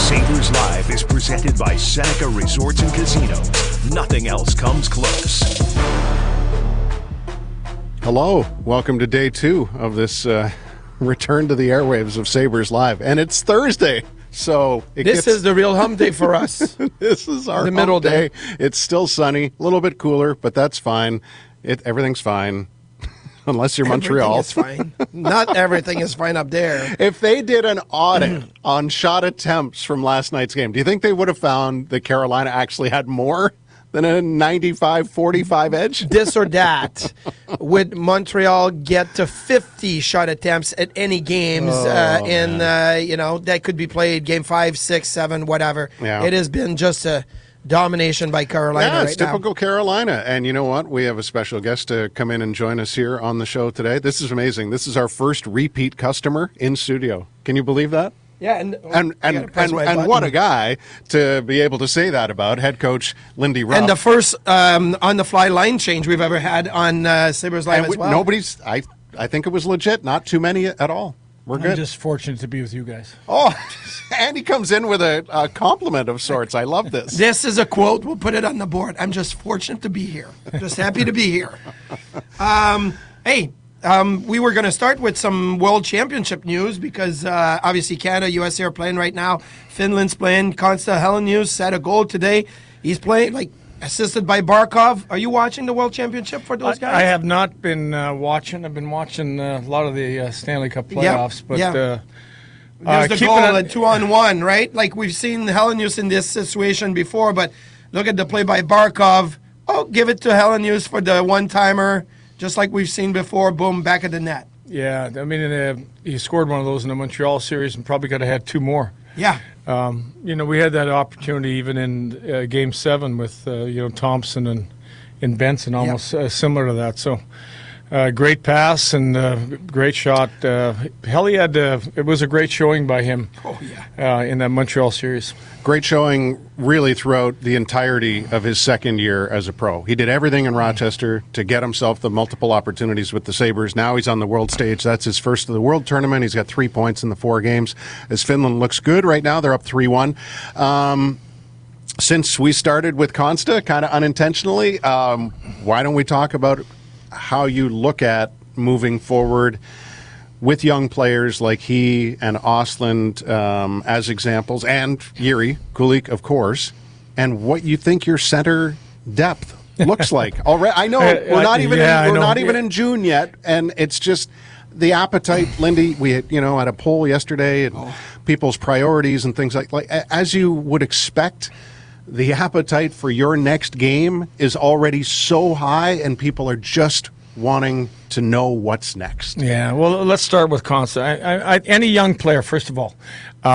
Sabres Live is presented by Seneca Resorts and Casinos. Nothing else comes close. Hello. Welcome to day 2 of this return to the airwaves of Sabres Live. And it's Thursday. So this is the real hump day for us. This is our the middle day. It's still sunny, a little bit cooler, but that's fine. Everything's fine. Unless you're Montreal. Everything is fine. Not everything is fine up there. If they did an audit on shot attempts from last night's game, do you think they would have found that Carolina actually had more than a 95-45 edge? This or that. Would Montreal get to 50 shot attempts at any games that could be played game 5, 6, 7, whatever. Yeah. It has been just a domination by Carolina Yeah, it's right typical now. Carolina. And you know what? We have a special guest to come in and join us here on the show today. This is amazing. This is our first repeat customer in studio. Can you believe that? Yeah, and what a guy to be able to say that about head coach Lindy Ruff. And the first on-the-fly line change we've ever had on Sabres Live as well. Nobody's. I think it was legit. Not too many at all. We're good. I'm just fortunate to be with you guys. Oh, Andy comes in with a compliment of sorts. I love this. This is a quote. We'll put it on the board. I'm just fortunate to be here. Just happy to be here. We were going to start with some World Championship news because obviously Canada, USA are playing right now. Finland's playing. Konsta Helenius set a goal today. He's playing assisted by Barkov. Are you watching the World Championship for those guys? I have not been watching. I've been watching a lot of the Stanley Cup playoffs. There's the goal at 2-on-1, right? Like we've seen Helenius in this situation before, but look at the play by Barkov. Oh, give it to Helenius for the one-timer. Just like we've seen before, boom, back of the net. Yeah, I mean, he scored one of those in the Montreal series and probably could have had 2 more. Yeah. We had that opportunity even in Game 7 with, Thompson and Benson, almost similar to that. So, great pass and great shot. It was a great showing by him in that Montreal series. Great showing really throughout the entirety of his second year as a pro. He did everything in Rochester to get himself the multiple opportunities with the Sabres. Now he's on the world stage. That's his first of the world tournament. He's got 3 points in the 4 games. As Finland looks good right now, they're up 3-1. Since we started with Konsta, kind of unintentionally, why don't we talk about how you look at moving forward with young players like he and Ostlund as examples, and Jiri Kulich, of course, and what you think your center depth looks like. Already, I know we're not even in June yet, and it's just the appetite. Lindy, we had a poll yesterday and people's priorities and things like as you would expect. The appetite for your next game is already so high, and people are just wanting to know what's next. Yeah, well, let's start with Konsta. Any young player, first of all,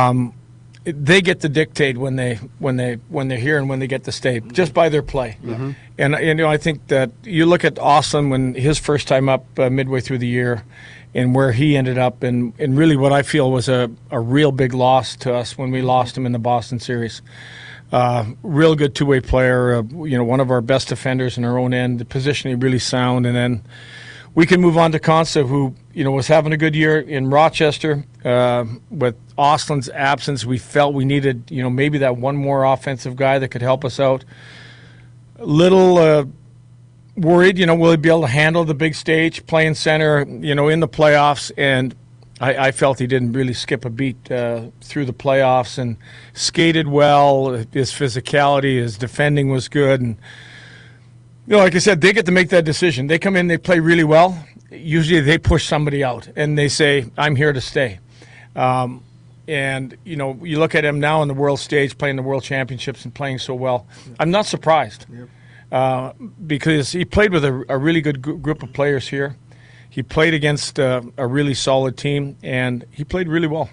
they get to dictate when they're here and when they get to stay just by their play. Mm-hmm. And I think that you look at Ostlund when his first time up midway through the year, and where he ended up, and really what I feel was a real big loss to us when we lost him in the Boston series. Real good two-way player, one of our best defenders in our own end, the positioning really sound, and then we can move on to Konsta, who was having a good year in Rochester. With Ostlund's absence, we felt we needed maybe that one more offensive guy that could help us out. Little worried, will he be able to handle the big stage, playing center, in the playoffs, and I felt he didn't really skip a beat through the playoffs and skated well. His physicality, his defending was good. And, like I said, they get to make that decision. They come in, they play really well. Usually they push somebody out and they say, I'm here to stay. And, you look at him now on the world stage, playing the world championships and playing so well. I'm not surprised because he played with a really good group of players here. He played against a really solid team, and he played really well.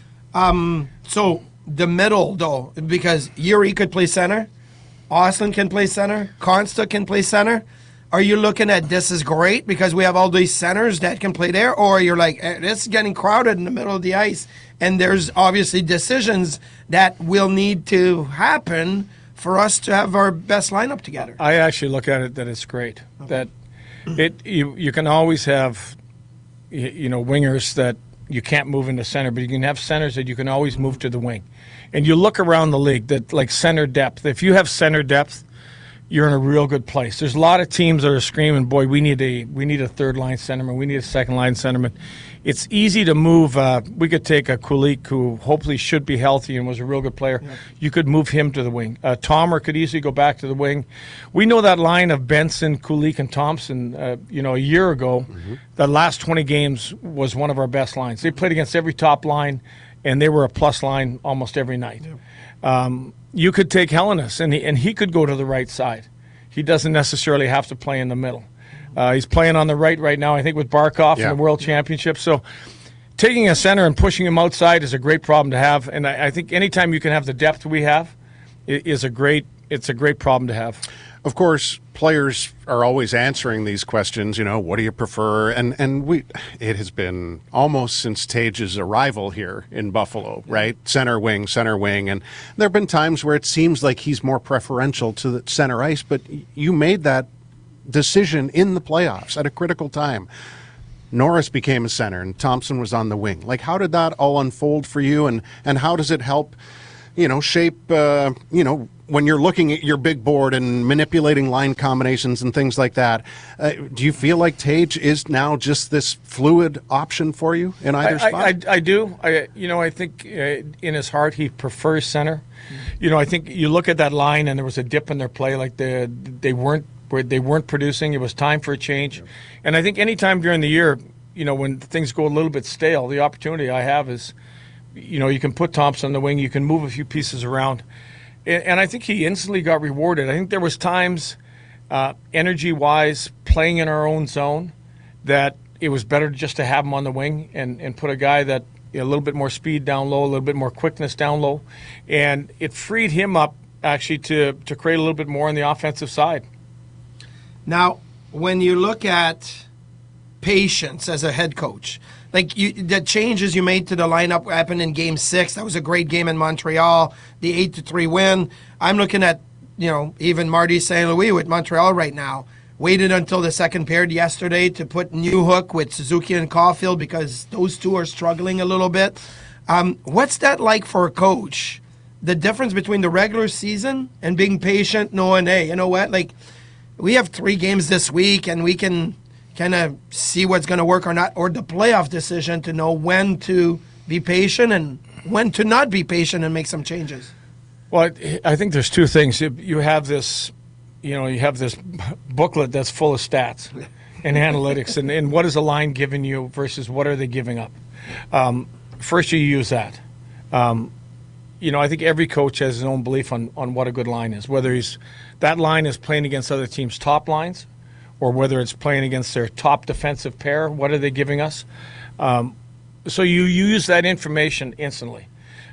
So the middle, though, because Jiri could play center, Ostlund can play center, Konsta can play center. Are you looking at this is great because we have all these centers that can play there, or you're like, this is getting crowded in the middle of the ice, and there's obviously decisions that will need to happen for us to have our best lineup together? I actually look at it that it's great. Okay. That you can always have wingers that you can't move into center, but you can have centers that you can always move to the wing. And you look around the league, that like center depth. If you have center depth, you're in a real good place. There's a lot of teams that are screaming, boy, we need a third line centerman, we need a second line centerman. It's easy to move. We could take a Kulich, who hopefully should be healthy and was a real good player. Yeah. You could move him to the wing. Tomer could easily go back to the wing. We know that line of Benson, Kulich, and Thompson, a year ago, the last 20 games was one of our best lines. They played against every top line, and they were a plus line almost every night. Yeah. You could take Helenius, and he could go to the right side. He doesn't necessarily have to play in the middle. He's playing on the right now, I think, with Barkov in the World Championship. So taking a center and pushing him outside is a great problem to have. And I think anytime you can have the depth we have, it's a great problem to have. Of course, players are always answering these questions, what do you prefer? And it has been almost since Tage's arrival here in Buffalo, right? Center wing. And there have been times where it seems like he's more preferential to the center ice, but you made that decision in the playoffs at a critical time. Norris became a center and Thompson was on the wing. Like, how did that all unfold for you, and how does it help, shape, when you're looking at your big board and manipulating line combinations and things like that? Do you feel like Tage is now just this fluid option for you in either spot? I do. I think in his heart he prefers center. I think you look at that line and there was a dip in their play, like they weren't producing. It was time for a change. And I think any time during the year, when things go a little bit stale, the opportunity I have is, you can put Thompson on the wing, you can move a few pieces around. And I think he instantly got rewarded. I think there was times, energy-wise, playing in our own zone, that it was better just to have him on the wing and put a guy that a little bit more speed down low, a little bit more quickness down low. And it freed him up, actually, to create a little bit more on the offensive side. Now, when you look at patience as a head coach, the changes you made to the lineup happened in Game 6. That was a great game in Montreal, the 8-3 win. I'm looking at, even Marty St. Louis with Montreal right now. Waited until the second period yesterday to put Newhook with Suzuki and Caulfield because those two are struggling a little bit. What's that like for a coach? The difference between the regular season and being patient, knowing, hey, you know what, we have 3 games this week, and we can kind of see what's going to work or not, or the playoff decision to know when to be patient and when to not be patient and make some changes. Well, I think there's 2 things. You have this, booklet that's full of stats and analytics, and what is a line giving you versus what are they giving up. First, you use that. I think every coach has his own belief on what a good line is, whether that line is playing against other teams' top lines or whether it's playing against their top defensive pair. What are they giving us? So you use that information instantly.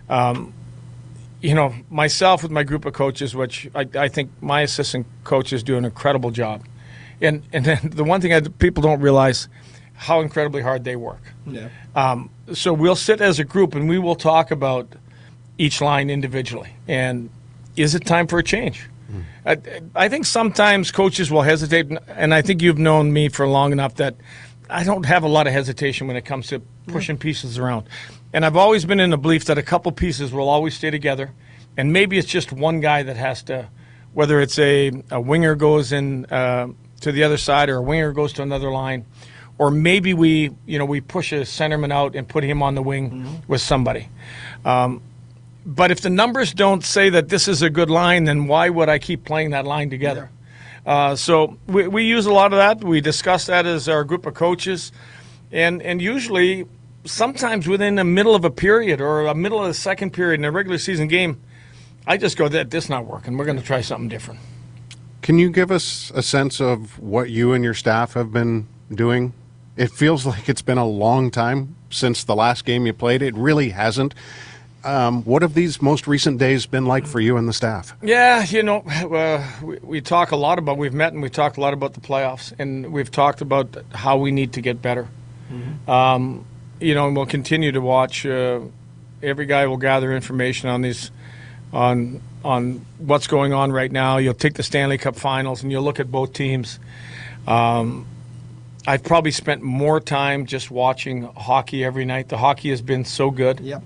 Myself with my group of coaches, which I think my assistant coaches do an incredible job. And then the one thing people don't realize, how incredibly hard they work. Yeah. So we'll sit as a group and we will talk about each line individually. And is it time for a change? I think sometimes coaches will hesitate, and I think you've known me for long enough that I don't have a lot of hesitation when it comes to pushing pieces around. And I've always been in the belief that a couple pieces will always stay together, and maybe it's just one guy that has to, whether it's a winger goes in to the other side or a winger goes to another line, or maybe we push a centerman out and put him on the wing with somebody. But if the numbers don't say that this is a good line, then why would I keep playing that line together? So we use a lot of that. We discuss that as our group of coaches. And usually, sometimes within the middle of a period or a middle of the second period in a regular season game, I just go, this not working. We're going to try something different. Can you give us a sense of what you and your staff have been doing? It feels like it's been a long time since the last game you played. It really hasn't. What have these most recent days been like for you and the staff? Yeah, we talk a lot about, we've met and we talked a lot about the playoffs, and we've talked about how we need to get better. And we'll continue to watch. Every guy will gather information on these, on what's going on right now. You'll take the Stanley Cup Finals and you'll look at both teams. I've probably spent more time just watching hockey every night. The hockey has been so good. Yep.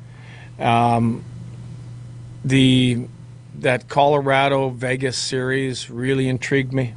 That Colorado Vegas series really intrigued me.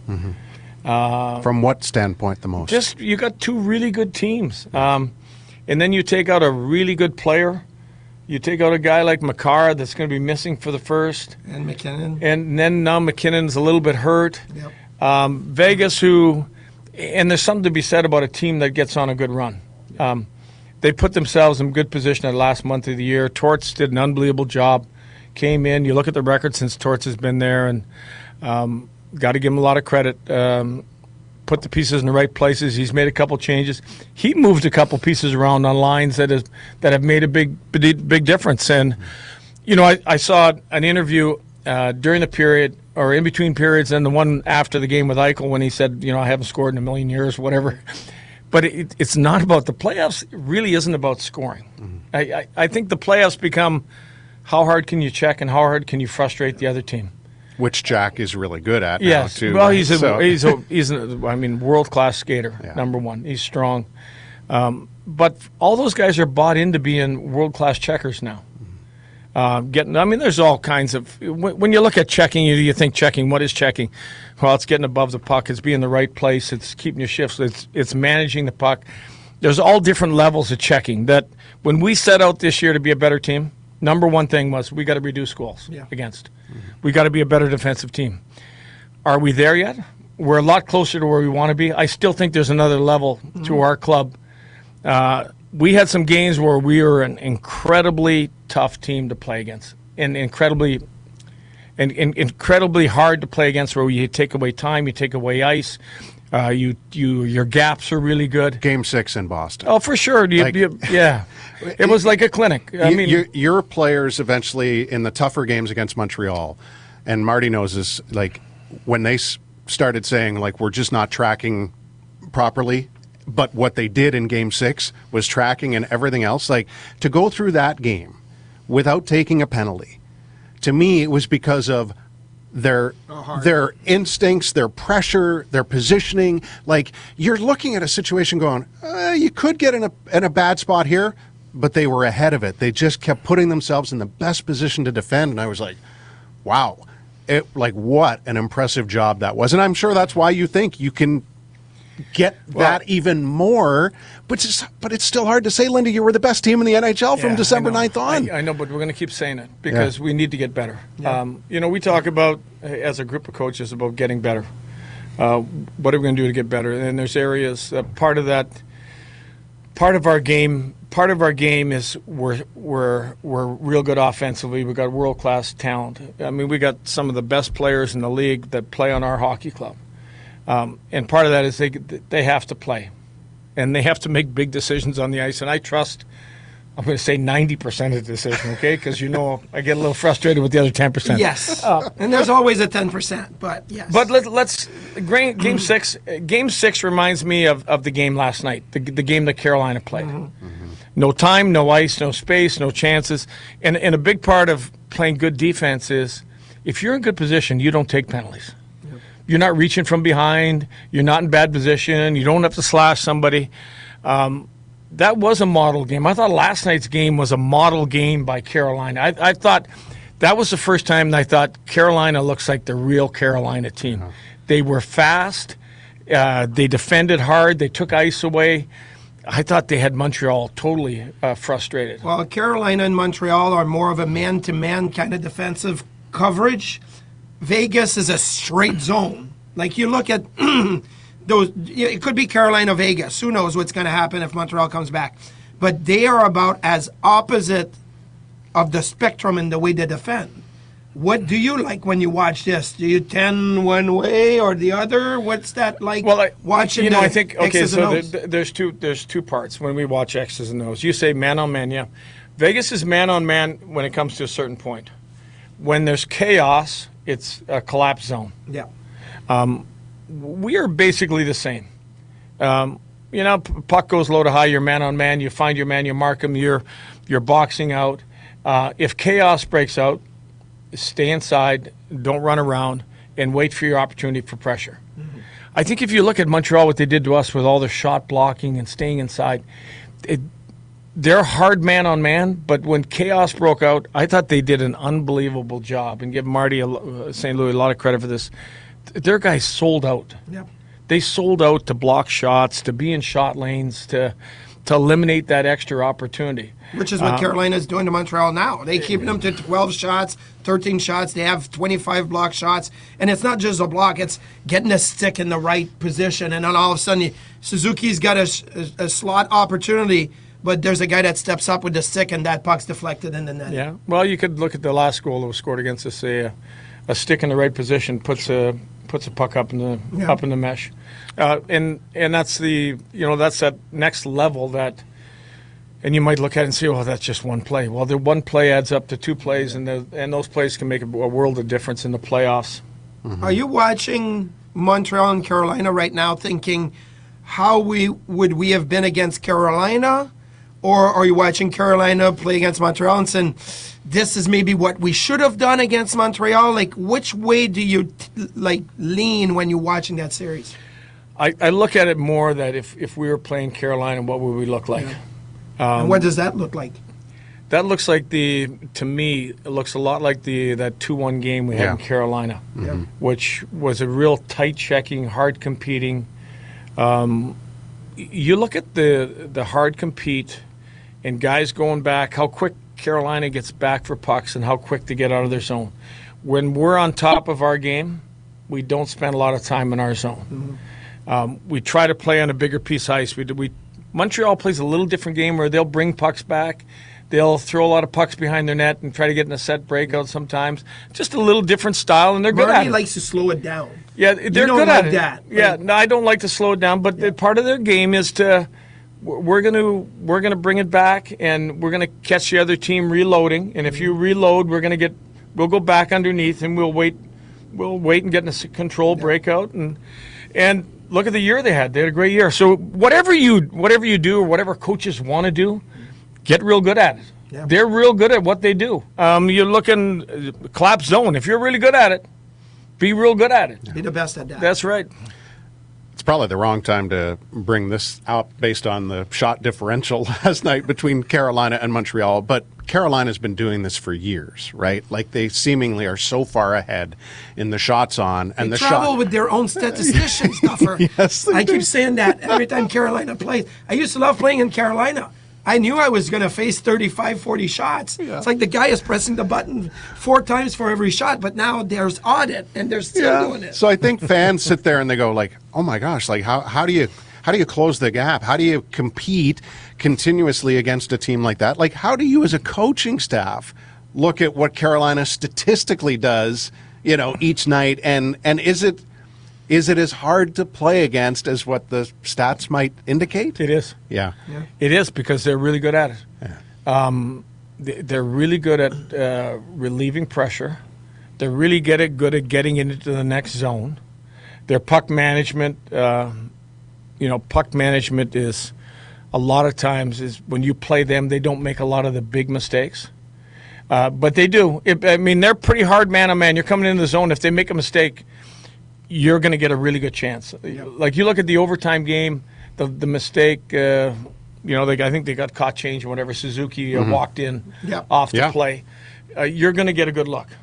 From what standpoint the most? Just you got two really good teams, and then you take out a really good player. You take out a guy like Makar that's going to be missing for the first, And McKinnon. and then now McKinnon's a little bit hurt. Yep. Vegas, and there's something to be said about a team that gets on a good run. They put themselves in good position at the last month of the year. Torts did an unbelievable job. Came in. You look at the record since Torts has been there, and got to give him a lot of credit. Put the pieces in the right places. He's made a couple changes. He moved a couple pieces around on lines that have made a big difference. And I saw an interview during the period or in between periods, and the one after the game with Eichel when he said, I haven't scored in a million years, whatever. But it's not about the playoffs. It really isn't about scoring. I think the playoffs become how hard can you check and how hard can you frustrate the other team. Which Jack is really good at Yes. now, too. Well, right? he's a world-class skater, number one. He's strong. But all those guys are bought into being world-class checkers now. There's all kinds of – when you look at checking, you think checking. What is checking? Well, it's getting above the puck. It's being in the right place. It's keeping your shifts. It's managing the puck. There's all different levels of checking that when we set out this year to be a better team, number one thing was we got to reduce goals against. We got to be a better defensive team. Are we there yet? We're a lot closer to where we want to be. I still think there's another level to our club. We had some games where we were an incredibly tough team to play against, and incredibly hard to play against. Where you take away time, you take away ice. Your gaps are really good. Game 6 in Boston. Oh, for sure. Yeah. It was like a clinic. Your players eventually in the tougher games against Montreal, and Marty knows this, like when they started saying like we're just not tracking properly, but what they did in Game 6 was tracking and everything else. Like to go through that game without taking a penalty, to me it was because of their instincts, their pressure, their positioning. Like you're looking at a situation going, you could get in a bad spot here, but they were ahead of it. They just kept putting themselves in the best position to defend, and I was like, wow, what an impressive job that was. And I'm sure that's why you think you can get that even more. But it's still hard to say, Lindy, you were the best team in the NHL from December 9th on. I know, but we're going to keep saying it because we need to get better. Yeah. We talk about, as a group of coaches, about getting better. What are we going to do to get better? And there's areas, part of our game is we're real good offensively. We've got world-class talent. We got some of the best players in the league that play on our hockey club. And part of that is they have to play. And they have to make big decisions on the ice. And I trust, I'm going to say 90% of the decision, okay? Because I get a little frustrated with the other 10%. Yes. And there's always a 10%, but yes. But let's Game 6. Game 6 reminds me of the game last night, the game that Carolina played. No time, no ice, no space, no chances. And a big part of playing good defense is if you're in good position, you don't take penalties. You're not reaching from behind. You're not in bad position. You don't have to slash somebody. That was a model game. I thought last night's game was a model game by Carolina. I thought that was the first time I thought Carolina looks like the real Carolina team. They were fast. They defended hard. They took ice away. I thought they had Montreal totally frustrated. Well, Carolina and Montreal are more of a man-to-man kind of defensive coverage. Vegas is a straight zone. Like you look at those, it could be Carolina, Vegas. Who knows what's going to happen if Montreal comes back? But they are about as opposite of the spectrum in the way they defend. What do you like when you watch this? Do you tend one way or the other? What's that like? Well, watching. I think X's and O's? there's two parts when we watch X's and O's. You say man on man, yeah. Vegas is man on man when it comes to a certain point. When there's chaos, it's a collapse zone. Yeah. We are basically the same. Puck goes low to high. You're man on man. You find your man. You mark him. You're boxing out. If chaos breaks out, stay inside. Don't run around and wait for your opportunity for pressure. I think if you look at Montreal, what they did to us with all their shot blocking and staying inside, they're hard man on man, but when chaos broke out, I thought they did an unbelievable job, and give Marty St. Louis a lot of credit for this. Their guys sold out. Yep. They sold out to block shots, to be in shot lanes, to eliminate that extra opportunity. Which is what Carolina's doing to Montreal now. They keep them to 12 shots, 13 shots. They have 25 block shots. And it's not just a block. It's getting a stick in the right position. And then all of a sudden, Suzuki's got a slot opportunity, but there's a guy that steps up with the stick, and that puck's deflected in the net. Yeah. Well, you could look at the last goal that was scored against us. A stick in the right position puts a puck up in the mesh. And that's that's that next level that. And you might look at it and say, "Oh, that's just one play." Well, the one play adds up to two plays, and those plays can make a world of difference in the playoffs. Mm-hmm. Are you watching Montreal and Carolina right now, thinking how would we have been against Carolina, or are you watching Carolina play against Montreal and saying, "This is maybe what we should have done against Montreal"? Like, which way do you lean when you're watching that series? I look at it more that if we were playing Carolina, what would we look like? Yeah. And what does that look like? That looks like to me, it looks a lot like that 2-1 game we had in Carolina, which was a real tight checking, hard competing. You look at the hard compete and guys going back, how quick Carolina gets back for pucks and how quick to get out of their zone. When we're on top of our game, we don't spend a lot of time in our zone. We try to play on a bigger piece of ice. Montreal plays a little different game where they'll bring pucks back. They'll throw a lot of pucks behind their net and try to get in a set breakout sometimes. Just a little different style, and they're good at it. Marty likes to slow it down. Yeah, they're good at it. That. Yeah, no, I don't like to slow it down, but part of their game is we're gonna bring it back, and we're gonna catch the other team reloading. And if you reload, we'll go back underneath, and we'll wait and get in a control breakout and. Look at the year they had. They had a great year. So whatever you do or whatever coaches want to do, get real good at it. Yeah. They're real good at what they do. You look in collapse zone. If you're really good at it, be real good at it. Be the best at that. That's right. It's probably the wrong time to bring this out based on the shot differential last night between Carolina and Montreal, but Carolina's been doing this for years, right? Like, they seemingly are so far ahead in the shots on. And they travel with their own statisticians, Duffer. Yes, I keep saying that every time Carolina plays. I used to love playing in Carolina. I knew I was going to face 35, 40 shots. Yeah. It's like the guy is pressing the button 4 times for every shot, but now there's audit, and they're still doing it. So I think fans sit there and they go like, oh my gosh, like how do you close the gap? How do you compete continuously against a team like that? Like, how do you as a coaching staff look at what Carolina statistically does, each night, and is it as hard to play against as what the stats might indicate? It is. Yeah. It is, because they're really good at it. Yeah. They're really good at relieving pressure. They're really good at getting into the next zone. Their puck management, puck management is a lot of times is when you play them, they don't make a lot of the big mistakes. But they do. They're pretty hard man on man. You're coming into the zone. If they make a mistake, you're going to get a really good chance. Yep. Like, you look at the overtime game, the mistake, I think they got caught change or whatever. Suzuki walked in off the play. You're going to get a good look.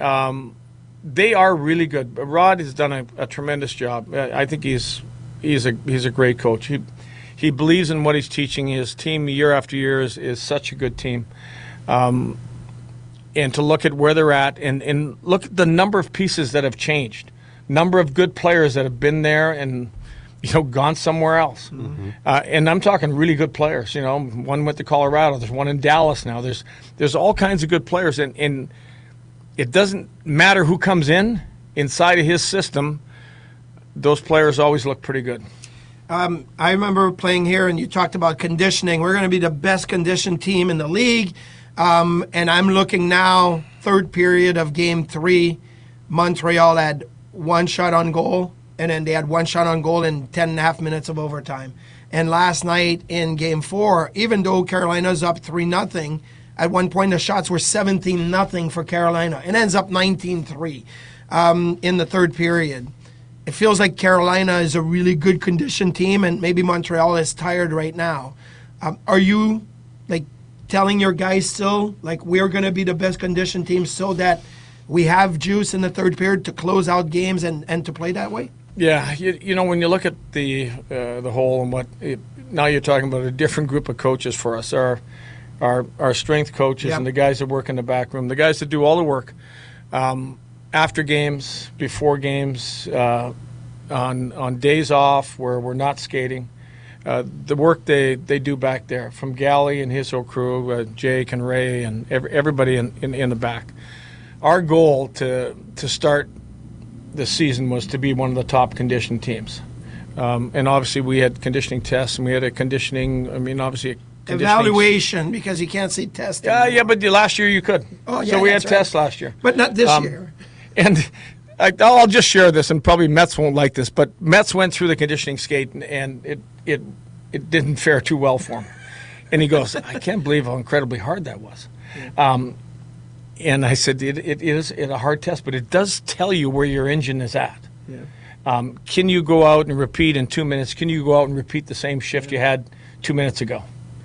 They are really good. Rod has done a tremendous job. I think he's a great coach. He believes in what he's teaching. His team year after year is such a good team. And to look at where they're at and look at the number of pieces that have changed. Number of good players that have been there and gone somewhere else. Mm-hmm. And I'm talking really good players. One went to Colorado. There's one in Dallas now. There's all kinds of good players, and it doesn't matter who comes inside of his system. Those players always look pretty good. I remember playing here, and you talked about conditioning. We're going to be the best conditioned team in the league, and I'm looking now, third period of Game 3, Montreal had 1 shot on goal, and then they had 1 shot on goal in 10.5 minutes of overtime. And last night in Game 4, even though Carolina's up 3-0, at one point the shots were 17-0 for Carolina. It ends up 19-3 in the third period. it feels like Carolina is a really good conditioned team, and maybe Montreal is tired right now. Are you like telling your guys still like we're going to be the best conditioned team so that we have juice in the third period to close out games and to play that way? Yeah, you know, when you look at the whole and now you're talking about a different group of coaches for us. Our strength coaches and the guys that work in the back room, the guys that do all the work after games, before games, on days off where we're not skating. The work they do back there, from Gally and his whole crew, Jake and Ray and everybody in the back. Our goal to start the season was to be one of the top conditioned teams. And obviously we had conditioning tests, and we had a conditioning, obviously evaluation, because you can't see testing. Yeah, but last year you could. Oh, yeah, so we had right. tests last year. But not this year. And I'll just share this, and probably Mets won't like this, but Mets went through the conditioning skate, and it didn't fare too well for him. And he goes, I can't believe how incredibly hard that was. And I said, it is a hard test, but it does tell you where your engine is at. Yeah. Can you go out and repeat in 2 minutes? Can you go out and repeat the same shift you had 2 minutes ago?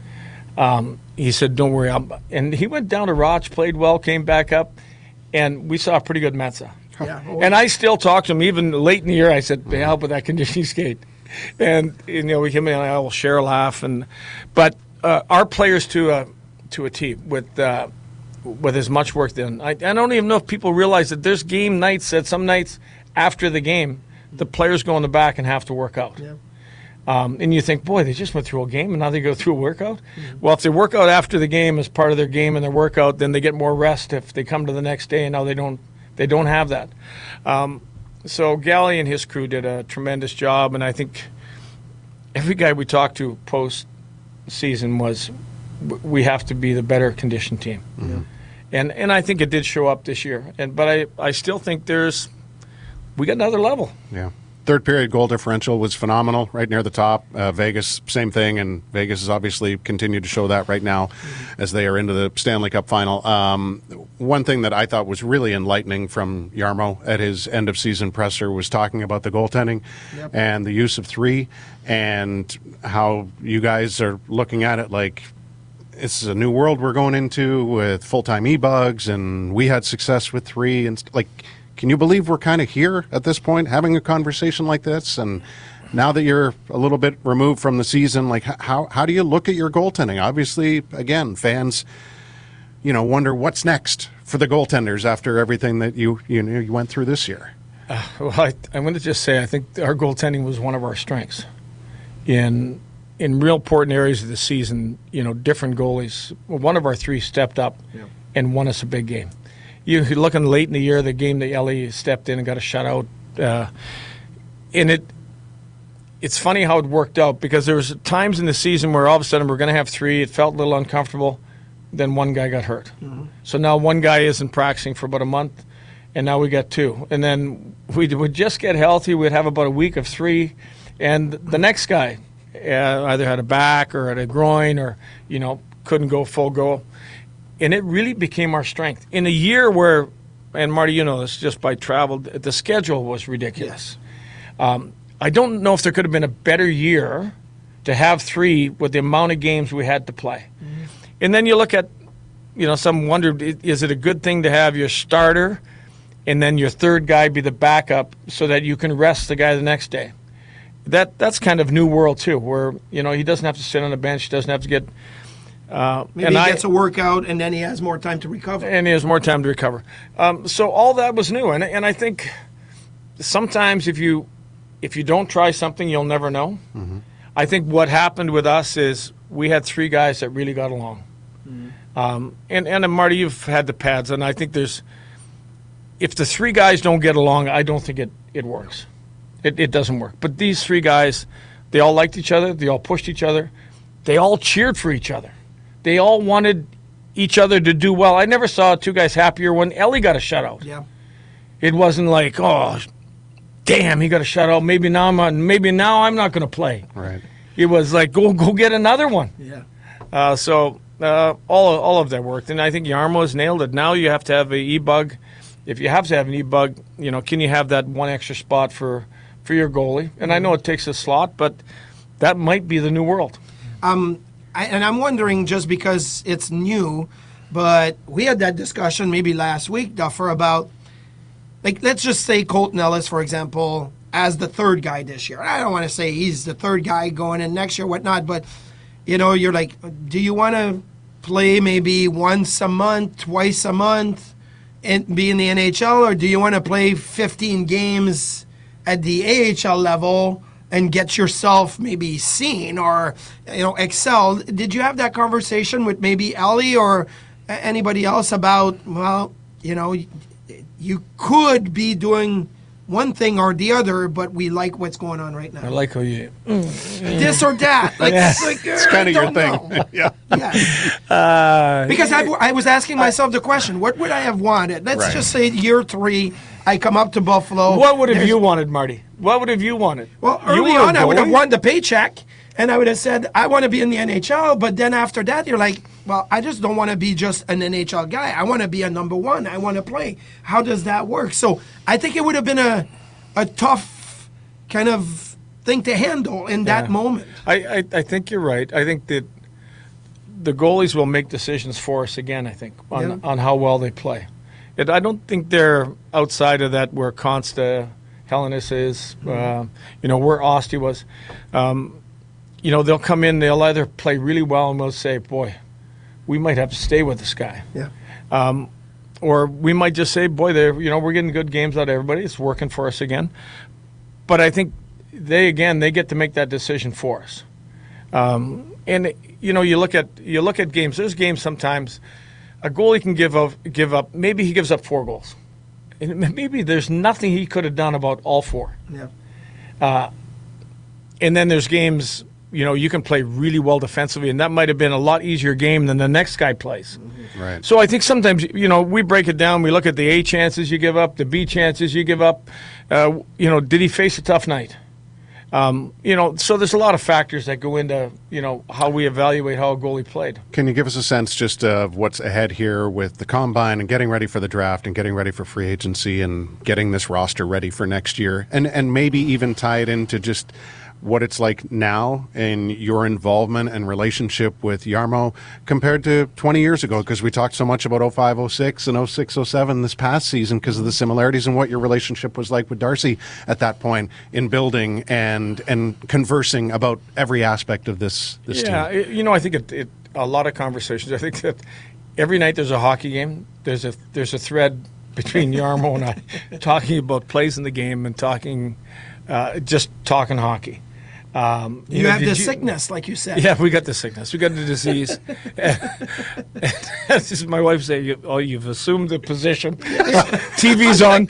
He said, don't worry. And he went down to Roch, played well, came back up, and we saw a pretty good Metsa. Yeah. And I still talk to him, even late in the year. I said, hey, help with that conditioning skate. And, him and I will share a laugh. But our players to a T with as much work done. I don't even know if people realize that there's game nights, that some nights after the game, the players go in the back and have to work out. Yeah. And you think, boy, they just went through a game and now they go through a workout? Mm-hmm. Well, if they work out after the game as part of their game and their workout, then they get more rest if they come to the next day, and now they don't have that. So Gally and his crew did a tremendous job, and I think every guy we talked to post-season was, we have to be the better conditioned team. Mm-hmm. And I think it did show up this year. But I still think we got another level. Yeah. Third period goal differential was phenomenal, right near the top. Vegas, same thing, and Vegas has obviously continued to show that right now as they are into the Stanley Cup final. One thing that I thought was really enlightening from Jarmo at his end-of-season presser was talking about the goaltending and the use of three, and how you guys are looking at it like this is a new world we're going into with full-time e-bugs, and we had success with three, and can you believe we're kind of here at this point having a conversation like this? And now that you're a little bit removed from the season, how do you look at your goaltending? Obviously, again, fans, wonder what's next for the goaltenders after everything that you went through this year. Well, I'm going to just say I think our goaltending was one of our strengths. In real important areas of the season, different goalies. One of our three stepped up and won us a big game. You're looking late in the year, the game that Ellie stepped in and got a shutout. And it's funny how it worked out, because there was times in the season where all of a sudden we're going to have three. It felt a little uncomfortable. Then one guy got hurt. Mm-hmm. So now one guy isn't practicing for about a month, and now we got two. And then we would just get healthy. We'd have about a week of three, and the next guy either had a back or had a groin or, couldn't go full go. And it really became our strength. In a year where, and Marty, this just by travel, the schedule was ridiculous. I don't know if there could have been a better year to have three with the amount of games we had to play. Mm-hmm. And then you look at, some wondered, is it a good thing to have your starter and then your third guy be the backup so that you can rest the guy the next day? That's kind of new world too, where, he doesn't have to sit on the bench, doesn't have to get... Maybe he gets a workout and then he has more time to recover. And he has more time to recover. So all that was new. And I think sometimes if you don't try something, you'll never know. Mm-hmm. I think what happened with us is we had three guys that really got along. Mm-hmm. And Marty, you've had the pads, and I think if the three guys don't get along, I don't think it works. It doesn't work. But these three guys, they all liked each other. They all pushed each other. They all cheered for each other. They all wanted each other to do well. I never saw two guys happier when Ellie got a shutout. Yeah. It wasn't like, oh, damn, he got a shutout. Maybe now I'm not going to play. Right. It was like, go get another one. Yeah. So all of that worked, and I think Jarmo has nailed it. Now you have to have an e-bug. If you have to have an e-bug, can you have that one extra spot for for your goalie. And I know it takes a slot, but that might be the new world. And I'm wondering, just because it's new, but we had that discussion maybe last week, Duffer, about, like, let's just say Colton Ellis, for example, as the third guy this year. I don't want to say he's the third guy going in next year, whatnot, but, you're like, do you want to play maybe once a month, twice a month, and be in the NHL, or do you want to play 15 games at the AHL level and get yourself maybe seen or, excel? Did you have that conversation with maybe Ellie or anybody else about, well, you could be doing one thing or the other, but we like what's going on right I now? like how you. This or that. Like, It's kind of your thing. Yeah. Yeah. Because I was asking myself the question, what would I have wanted? Let's Right. just say year 3, I come up to Buffalo. What would have you wanted, Marty? What would have you wanted? Well, You early were a on, I would have goalie? won the paycheck, and I would have said, I want to be in the NHL. But then after that, you're like, well, I just don't want to be just an NHL guy. I want to be a number one. I want to play. How does that work? So I think it would have been a tough kind of thing to handle in that Yeah. moment. I think you're right. I think that the goalies will make decisions for us again, I think, on how well they play. I don't think they're outside of that where Consta, Hellenis is, where Ostie was. They'll come in, they'll either play really well and we'll say, boy, we might have to stay with this guy. Yeah. Or we might just say, boy, we're getting good games out of everybody. It's working for us again. But I think they get to make that decision for us. And you look at games. There's games sometimes a goalie can give up. Maybe he gives up 4 goals, and maybe there's nothing he could have done about all 4. Yeah. And then there's games. You can play really well defensively, and that might have been a lot easier game than the next guy plays. Right. So I think sometimes, we break it down. We look at the A chances you give up, the B chances you give up. Did he face a tough night? So there's a lot of factors that go into, how we evaluate how a goalie played. Can you give us a sense just of what's ahead here with the Combine and getting ready for the draft and getting ready for free agency and getting this roster ready for next year? And maybe even tie it into just what it's like now and your involvement and relationship with Jarmo compared to 20 years ago, because we talked so much about 05, 06 and 06, 07 this past season because of the similarities and what your relationship was like with Darcy at that point in building and conversing about every aspect of this team. I think a lot of conversations. I think that every night there's a hockey game. There's a thread between Jarmo and I talking about plays in the game and talking hockey. You have the sickness, like you said. Yeah, we got the sickness. We got the disease. This is my wife saying, you've assumed the position. TV's on.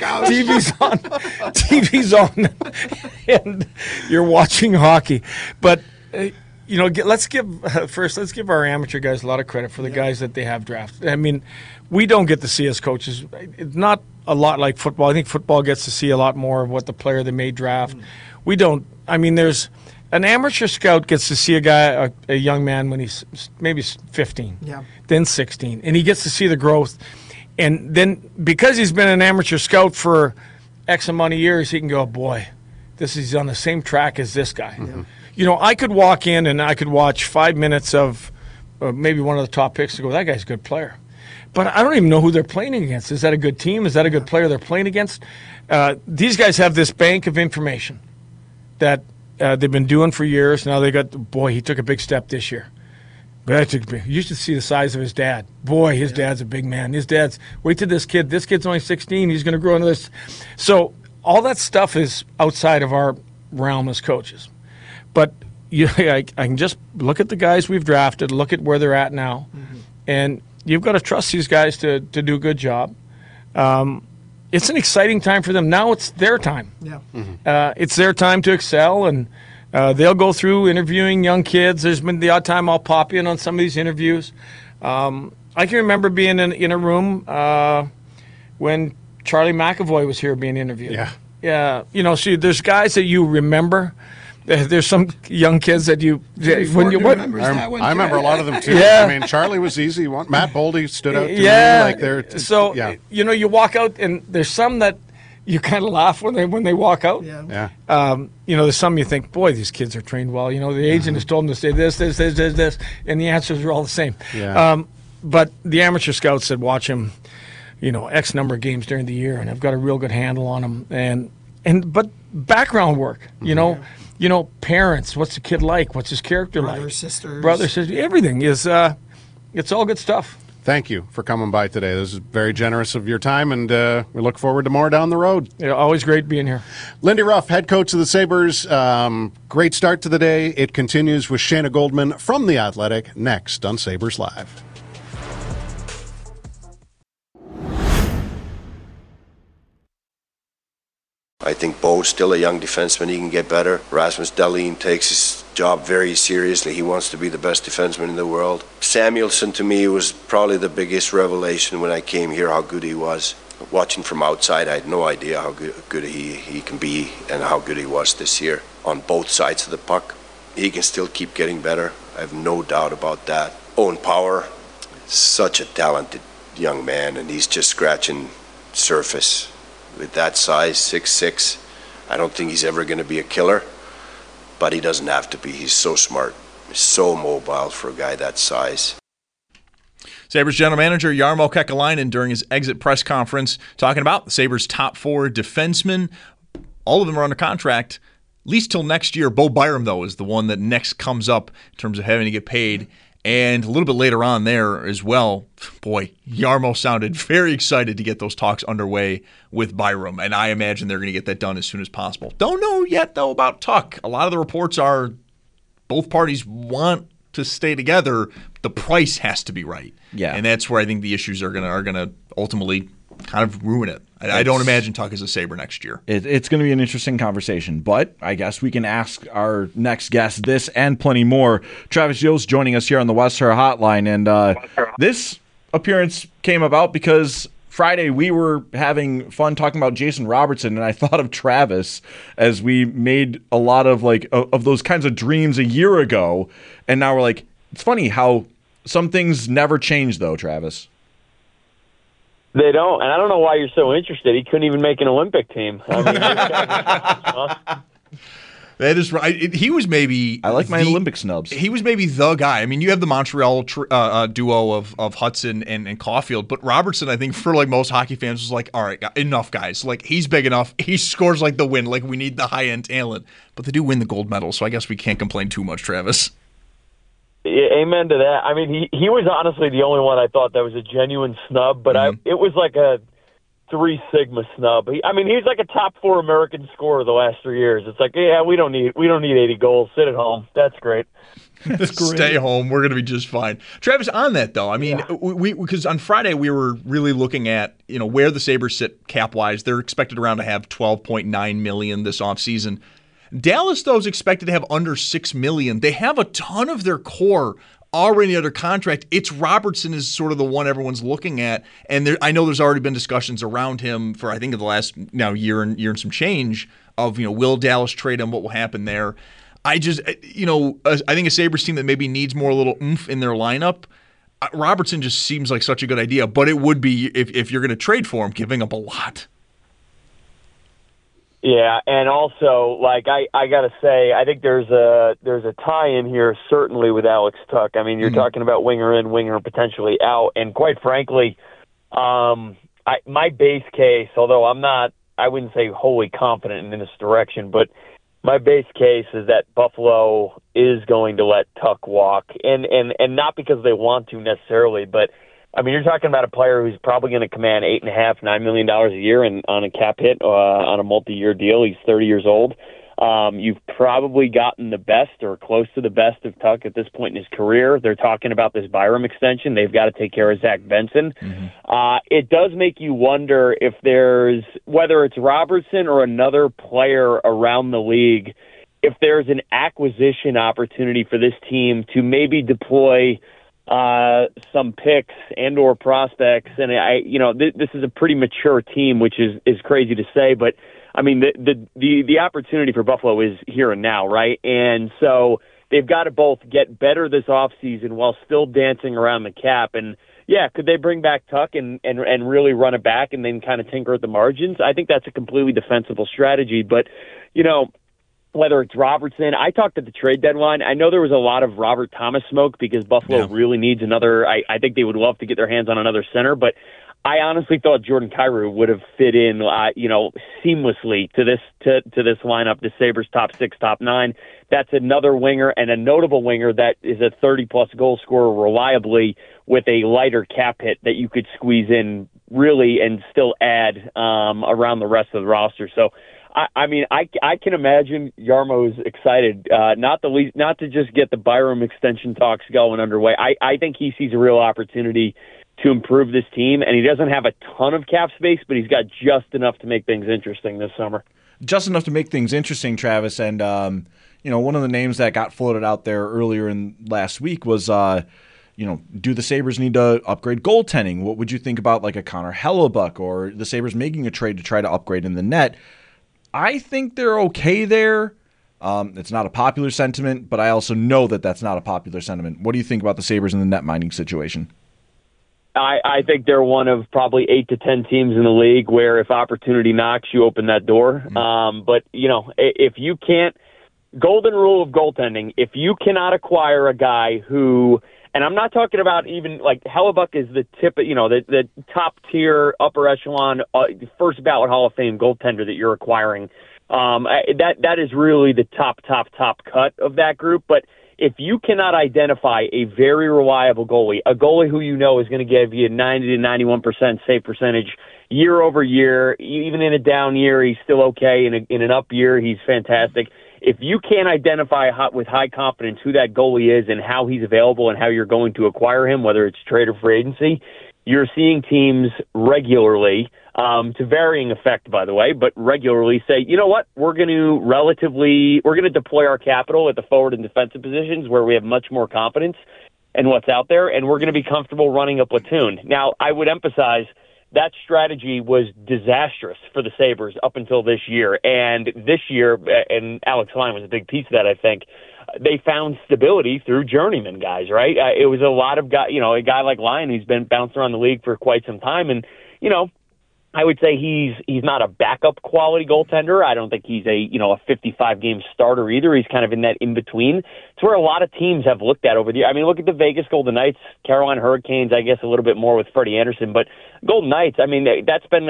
TV's on. And you're watching hockey. But, let's give our amateur guys a lot of credit for the guys that they have drafted. I mean, we don't get to see as coaches. It's not a lot like football. I think football gets to see a lot more of what the player they may draft. We don't. I mean, there's an amateur scout gets to see a young man when he's maybe 15, then 16, and he gets to see the growth. And then because he's been an amateur scout for X amount of years, he can go, boy, he's on the same track as this guy. Yeah. I could walk in and I could watch 5 minutes of maybe one of the top picks and go, that guy's a good player. But I don't even know who they're playing against. Is that a good team? Is that a good player they're playing against? These guys have this bank of information that they've been doing for years. Now they got, boy, he took a big step this year. But you should see the size of his dad. Boy, his dad's a big man. Wait till this kid's only 16. He's going to grow into this. So all that stuff is outside of our realm as coaches. But I can just look at the guys we've drafted, look at where they're at now, and you've got to trust these guys to do a good job. It's an exciting time for them. Now it's their time. Yeah. It's their time to excel, and they'll go through interviewing young kids. There's been the odd time I'll pop in on some of these interviews. I can remember being in a room when Charlie McAvoy was here being interviewed. Yeah. There's guys that you remember. There's some young kids that I remember a lot of them too. Yeah. I mean, Charlie was easy. Matt Boldy stood out to me. You walk out and there's some that you kind of laugh when they walk out. Yeah. There's some you think, boy, these kids are trained well. The agent has told them to say this, and the answers are all the same. Yeah. But the amateur scout said, watch him, X number of games during the year, and I've got a real good handle on him. But background work, parents, what's the kid like? What's his character like? Brothers, sisters, everything is, it's all good stuff. Thank you for coming by today. This is very generous of your time, and we look forward to more down the road. Always great being here. Lindy Ruff, head coach of the Sabres. Great start to the day. It continues with Shayna Goldman from The Athletic next on Sabres Live. I think Bo's still a young defenseman. He can get better. Rasmus Dahlin takes his job very seriously. He wants to be the best defenseman in the world. Samuelsson, to me, was probably the biggest revelation when I came here, how good he was. Watching from outside, I had no idea how good he can be and how good he was this year on both sides of the puck. He can still keep getting better. I have no doubt about that. Owen Power, such a talented young man, and he's just scratching surface. With that size, 6'6", I don't think he's ever going to be a killer, but he doesn't have to be. He's so smart. He's so mobile for a guy that size. Sabres general manager Jarmo Kekalainen during his exit press conference talking about the Sabres' top 4 defensemen. All of them are under contract, at least till next year. Bo Byram, though, is the one that next comes up in terms of having to get paid. And a little bit later on there as well, boy, Jarmo sounded very excited to get those talks underway with Byram, and I imagine they're going to get that done as soon as possible. Don't know yet, though, about Tuch. A lot of the reports are both parties want to stay together. The price has to be right. Yeah. And that's where I think the issues are going to ultimately kind of ruin it. I don't imagine Tuch is a Sabre next year. It's going to be an interesting conversation, but I guess we can ask our next guest this and plenty more. Travis Yost joining us here on the Western Hotline, and this appearance came about because Friday we were having fun talking about Jason Robertson, and I thought of Travis as we made a lot of of those kinds of dreams a year ago, and now we're like, it's funny how some things never change, though, Travis. They don't, and I don't know why you're so interested. He couldn't even make an Olympic team. That is right. He was maybe. I like my Olympic snubs. He was maybe the guy. I mean, you have the Montreal duo of Hudson and Caulfield, but Robertson, I think, for most hockey fans, was like, all right, enough, guys. He's big enough. He scores the win. We need the high end talent, but they do win the gold medal, so I guess we can't complain too much, Travis. Amen to that. I mean, he was honestly the only one I thought that was a genuine snub, but it was like a 3 Sigma snub. He's like a top 4 American scorer the last 3 years. It's like, yeah, we don't need 80 goals. Sit at home. That's great. Stay home. We're going to be just fine. Travis, on that though, I mean, because on Friday we were really looking at where the Sabres sit cap wise. They're expected around to have $12.9 million this offseason. Dallas, though, is expected to have under $6 million. They have a ton of their core already under contract. It's Robertson is sort of the one everyone's looking at, and I know there's already been discussions around him for I think of the last year and some change of will Dallas trade him? What will happen there? I just I think a Sabres team that maybe needs more little oomph in their lineup. Robertson just seems like such a good idea, but it would be if you're going to trade for him, giving up a lot. Yeah, and also, I got to say, I think there's a tie-in here, certainly, with Alex Tuch. I mean, you're talking about winger in, winger potentially out, and quite frankly, my base case, although I wouldn't say wholly confident in this direction, but my base case is that Buffalo is going to let Tuch walk, and not because they want to necessarily, but I mean, you're talking about a player who's probably going to command $8.5–9 million a year on a cap hit on a multi-year deal. He's 30 years old. You've probably gotten the best or close to the best of Tuch at this point in his career. They're talking about this Byram extension. They've got to take care of Zach Benson. Mm-hmm. It does make you wonder if whether it's Robertson or another player around the league, if there's an acquisition opportunity for this team to maybe deploy some picks and or prospects, and this is a pretty mature team, which is crazy to say, but I mean the opportunity for Buffalo is here and now, right? And so they've got to both get better this offseason while still dancing around the cap. And yeah, could they bring back Tuck and really run it back and then kind of tinker at the margins? I think that's a completely defensible strategy. But, whether it's Robertson, I talked at the trade deadline. I know there was a lot of Robert Thomas smoke because Buffalo really needs another. I think they would love to get their hands on another center, but I honestly thought Jordan Kyrou would have fit in, seamlessly to this lineup, the Sabres top 6, top 9. That's another winger and a notable winger that is a 30-plus goal scorer reliably with a lighter cap hit that you could squeeze in really and still add around the rest of the roster. So, I can imagine Jarmo's excited, not to just get the Byram extension talks going underway. I think he sees a real opportunity to improve this team, and he doesn't have a ton of cap space, but he's got just enough to make things interesting this summer. Just enough to make things interesting, Travis. And one of the names that got floated out there earlier in last week was, do the Sabres need to upgrade goaltending? What would you think about like a Connor Hellebuck or the Sabres making a trade to try to upgrade in the net? I think they're okay there. It's not a popular sentiment, but I also know that that's not a popular sentiment. What do you think about the Sabres in the net mining situation? I think they're one of probably 8 to 10 teams in the league where if opportunity knocks, you open that door. But, if you can't – golden rule of goaltending, if you cannot acquire a guy who – and I'm not talking about even like Hellebuck is the tip, the top tier, upper echelon, first ballot Hall of Fame goaltender that you're acquiring. That is really the top cut of that group. But if you cannot identify a very reliable goalie, a goalie who is going to give you 90 to 91% save percentage year over year, even in a down year, he's still okay. In an up year, he's fantastic. If you can't identify with high confidence who that goalie is and how he's available and how you're going to acquire him, whether it's trade or free agency, you're seeing teams regularly, to varying effect, by the way, but regularly say, you know what, we're going to deploy our capital at the forward and defensive positions where we have much more confidence in what's out there, and we're going to be comfortable running a platoon. Now, I would emphasize that strategy was disastrous for the Sabres up until this year. And this year, and Alex Line was a big piece of that, I think, they found stability through journeyman guys, right? It was a lot of guys, a guy like Lyon who's been bouncing around the league for quite some time. And, I would say he's not a backup quality goaltender. I don't think he's a 55-game starter either. He's kind of in that in-between. It's where a lot of teams have looked at over the year. I mean, look at the Vegas Golden Knights, Carolina Hurricanes, I guess a little bit more with Freddie Anderson. But Golden Knights, that's been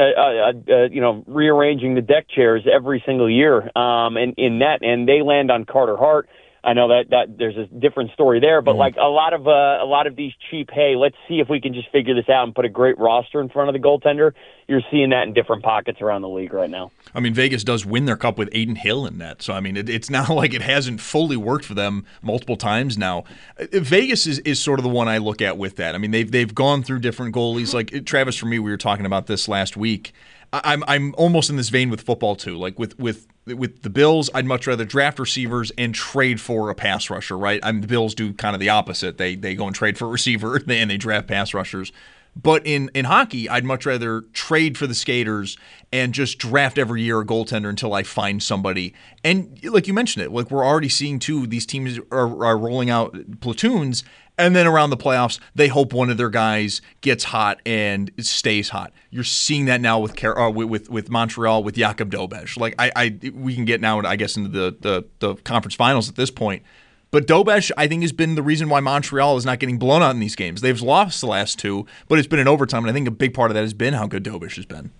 rearranging the deck chairs every single year in net, and they land on Carter Hart. I know that there's a different story there, but like a lot of these cheap, hey, let's see if we can just figure this out and put a great roster in front of the goaltender. You're seeing that in different pockets around the league right now. Vegas does win their cup with Aiden Hill in net, so it's not like it hasn't fully worked for them multiple times now. Vegas is sort of the one I look at with that. They've gone through different goalies. Like Travis, for me, we were talking about this last week. I'm almost in this vein with football too. Like with the Bills, I'd much rather draft receivers and trade for a pass rusher, right? The Bills do kind of the opposite. They go and trade for a receiver and they draft pass rushers. But in hockey, I'd much rather trade for the skaters and just draft every year a goaltender until I find somebody. And like you mentioned it, like we're already seeing too, these teams are rolling out platoons, and then around the playoffs, they hope one of their guys gets hot and stays hot. You're seeing that now with Montreal with Jakub Dobeš. Like we can get now, I guess, into the conference finals at this point. But Dobeš, I think, has been the reason why Montreal is not getting blown out in these games. They've lost the last two, but it's been in overtime, and I think a big part of that has been how good Dobeš has been.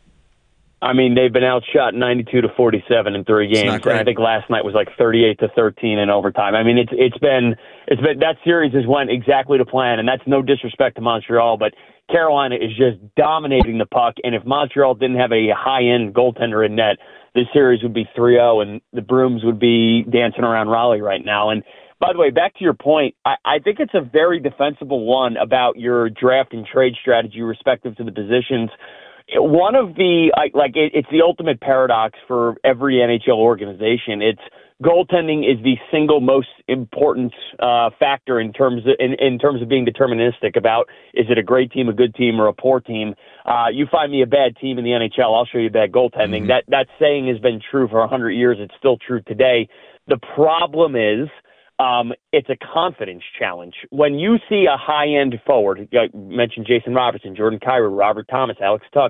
They've been outshot 92-47 in 3 games, and I think last night was like 38-13 in overtime. It's been that series has went exactly to plan, and that's no disrespect to Montreal, but Carolina is just dominating the puck, and if Montreal didn't have a high-end goaltender in net, this series would be 3-0, and the Brooms would be dancing around Raleigh right now. And by the way, back to your point, I think it's a very defensible one about your draft and trade strategy respective to the positions. One of the it's the ultimate paradox for every NHL organization. It's goaltending is the single most important factor in terms of being deterministic about is it a great team, a good team, or a poor team. You find me a bad team in the NHL, I'll show you bad goaltending. Mm-hmm. That saying has been true for 100 years. It's still true today. The problem is It's a confidence challenge. When you see a high-end forward, you mentioned Jason Robertson, Jordan Kyrou, Robert Thomas, Alex Tuck,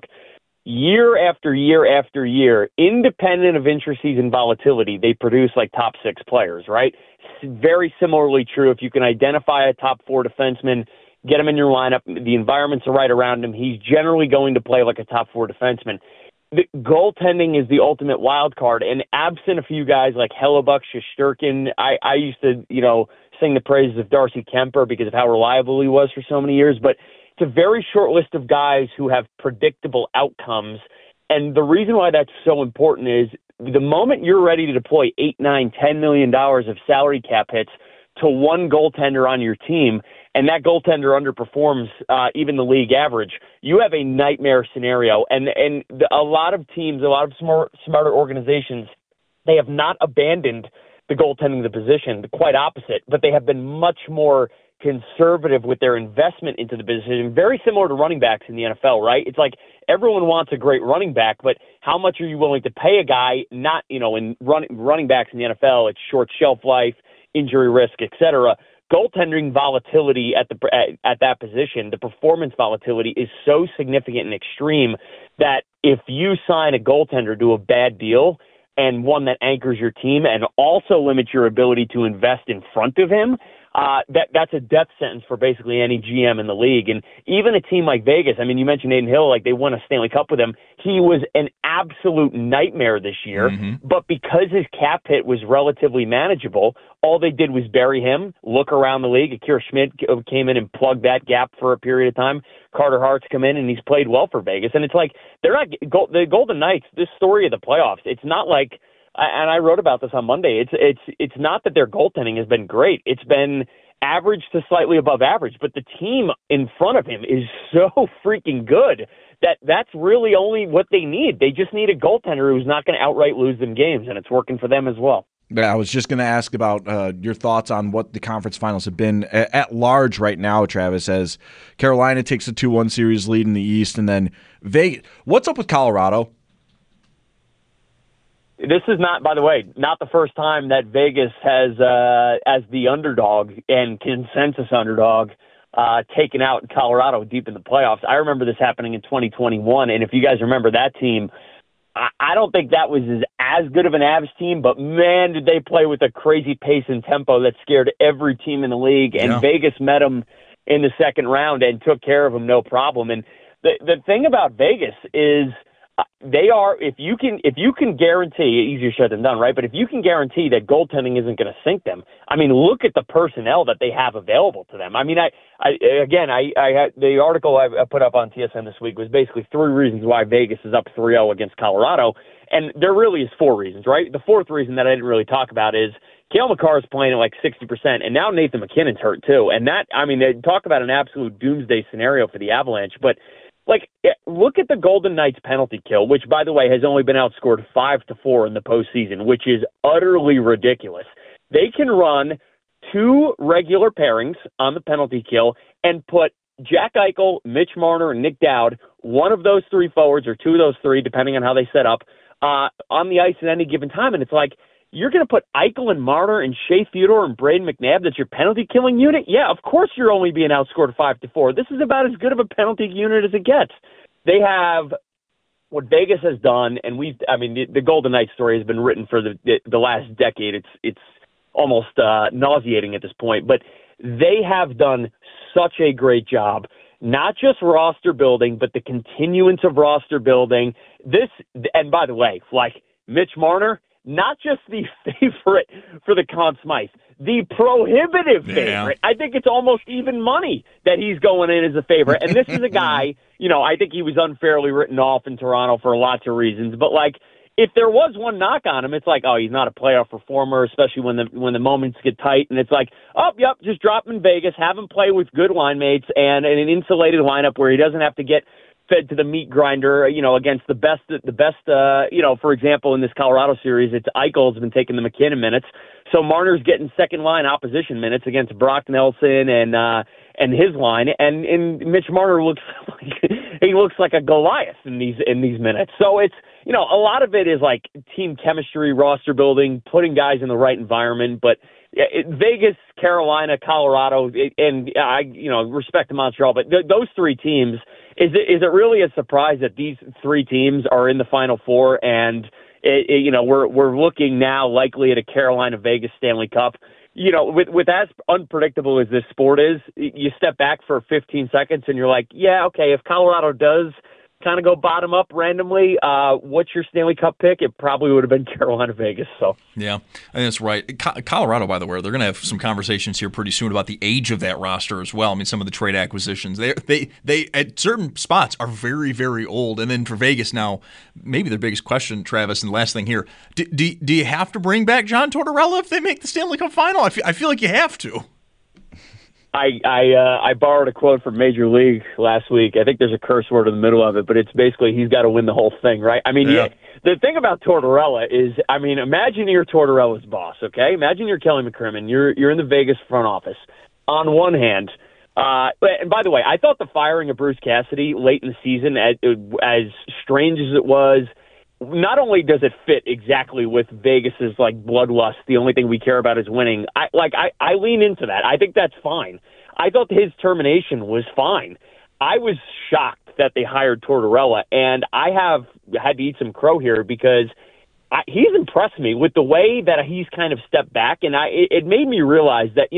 year after year after year, independent of intra-season volatility, they produce like top 6 players, right? Very similarly true if you can identify a top 4 defenseman, get him in your lineup, the environments are right around him, he's generally going to play like a top 4 defenseman. The goaltending is the ultimate wild card, and absent a few guys like Hellebuck, Shesterkin, I used to, sing the praises of Darcy Kemper because of how reliable he was for so many years, but it's a very short list of guys who have predictable outcomes. And the reason why that's so important is the moment you're ready to deploy $8, $9, $10 million of salary cap hits to one goaltender on your team, and that goaltender underperforms even the league average, you have a nightmare scenario. And a lot of teams, a lot of smarter organizations, they have not abandoned the goaltending of the position, quite opposite, but they have been much more conservative with their investment into the position, very similar to running backs in the NFL, right? It's like everyone wants a great running back, but how much are you willing to pay a guy? Not, in running backs in the NFL, it's short shelf life, injury risk, etc. Goaltending volatility at that position, the performance volatility is so significant and extreme that if you sign a goaltender to a bad deal and one that anchors your team and also limits your ability to invest in front of him, that's a death sentence for basically any GM in the league. And even a team like Vegas, I mean, you mentioned Adin Hill, like they won a Stanley Cup with him. He was an absolute nightmare this year, but because his cap hit was relatively manageable, all they did was bury him, look around the league. Akira Schmidt came in and plugged that gap for a period of time. Carter Hart's come in and he's played well for Vegas. And it's like, they're not the Golden Knights, this story of the playoffs, it's not like, and I wrote about this on Monday, it's not that their goaltending has been great. It's been average to slightly above average, but the team in front of him is so freaking good that's really only what they need. They just need a goaltender who's not going to outright lose them games, and it's working for them as well. Yeah, I was just going to ask about your thoughts on what the conference finals have been at large right now, Travis, as Carolina takes a 2-1 series lead in the East, and then Vegas. What's up with Colorado? This is not, by the way, not the first time that Vegas has, as the underdog and consensus underdog, taken out Colorado deep in the playoffs. I remember this happening in 2021, and if you guys remember that team, I don't think that was as good of an Avs team, but man, did they play with a crazy pace and tempo that scared every team in the league, and Vegas met them in the second round and took care of them no problem. And the thing about Vegas is, they are, if you can guarantee, easier said than done, right? But if you can guarantee that goaltending isn't going to sink them, I mean, look at the personnel that they have available to them. I mean, I had the article I put up on TSN this week was basically 3 reasons why Vegas is up 3-0 against Colorado. And there really is 4 reasons, right? The 4th reason that I didn't really talk about is Cale Makar is playing at like 60%, and now Nathan MacKinnon's hurt too. And that, I mean, they talk about an absolute doomsday scenario for the Avalanche, but like, look at the Golden Knights penalty kill, which, by the way, has only been outscored 5-4 in the postseason, which is utterly ridiculous. They can run 2 regular pairings on the penalty kill and put Jack Eichel, Mitch Marner, and Nick Dowd, one of those 3 forwards or 2 of those 3, depending on how they set up, on the ice at any given time. And it's like, you're going to put Eichel and Marner and Shea Theodore and Braden McNabb, that's your penalty-killing unit? Yeah, of course you're only being outscored 5-4. This is about as good of a penalty unit as it gets. They have what Vegas has done, and the Golden Knights story has been written for the last decade. It's almost nauseating at this point, but they have done such a great job, not just roster building, but the continuance of roster building. And by the way, like Mitch Marner, not just the favorite for the Conn Smythe, the prohibitive favorite. I think it's almost even money that he's going in as a favorite. And this is a guy, I think he was unfairly written off in Toronto for lots of reasons. But, like, if there was one knock on him, it's like, oh, he's not a playoff performer, especially when the moments get tight. And it's like, oh, yep, just drop him in Vegas, have him play with good line mates and an insulated lineup where he doesn't have to get fed to the meat grinder, against the best, for example, in this Colorado series, it's Eichel's been taking the McKinnon minutes. So Marner's getting second line opposition minutes against Brock Nelson and his line. And Mitch Marner looks like a Goliath in these minutes. So it's, a lot of it is like team chemistry, roster building, putting guys in the right environment. But Vegas, Carolina, Colorado, and I, respect to Montreal, but those three teams, is it really a surprise that these three teams are in the Final Four? And we're looking now likely at a Carolina Vegas Stanley Cup. With as unpredictable as this sport is, you step back for 15 seconds and you're like, yeah, okay, if Colorado does kind of go bottom up randomly, what's your Stanley Cup pick? It probably would have been Carolina Vegas. So yeah, I think that's right. Colorado, by the way, they're going to have some conversations here pretty soon about the age of that roster as well. I mean, some of the trade acquisitions, they at certain spots are very, very old. And then for Vegas now, maybe their biggest question, Travis, and the last thing here, do you have to bring back John Tortorella if they make the Stanley Cup final? I feel like you have to. I borrowed a quote from Major League last week. I think there's a curse word in the middle of it, but it's basically he's got to win the whole thing, right? I mean, the thing about Tortorella is, I mean, imagine you're Tortorella's boss, okay? Imagine you're Kelly McCrimmon. You're in the Vegas front office. On one hand, and by the way, I thought the firing of Bruce Cassidy late in the season, as strange as it was, not only does it fit exactly with Vegas's bloodlust, the only thing we care about is winning. I lean into that. I think that's fine. I thought his termination was fine. I was shocked that they hired Tortorella, and I have had to eat some crow here because he's impressed me with the way that he's kind of stepped back, and it made me realize that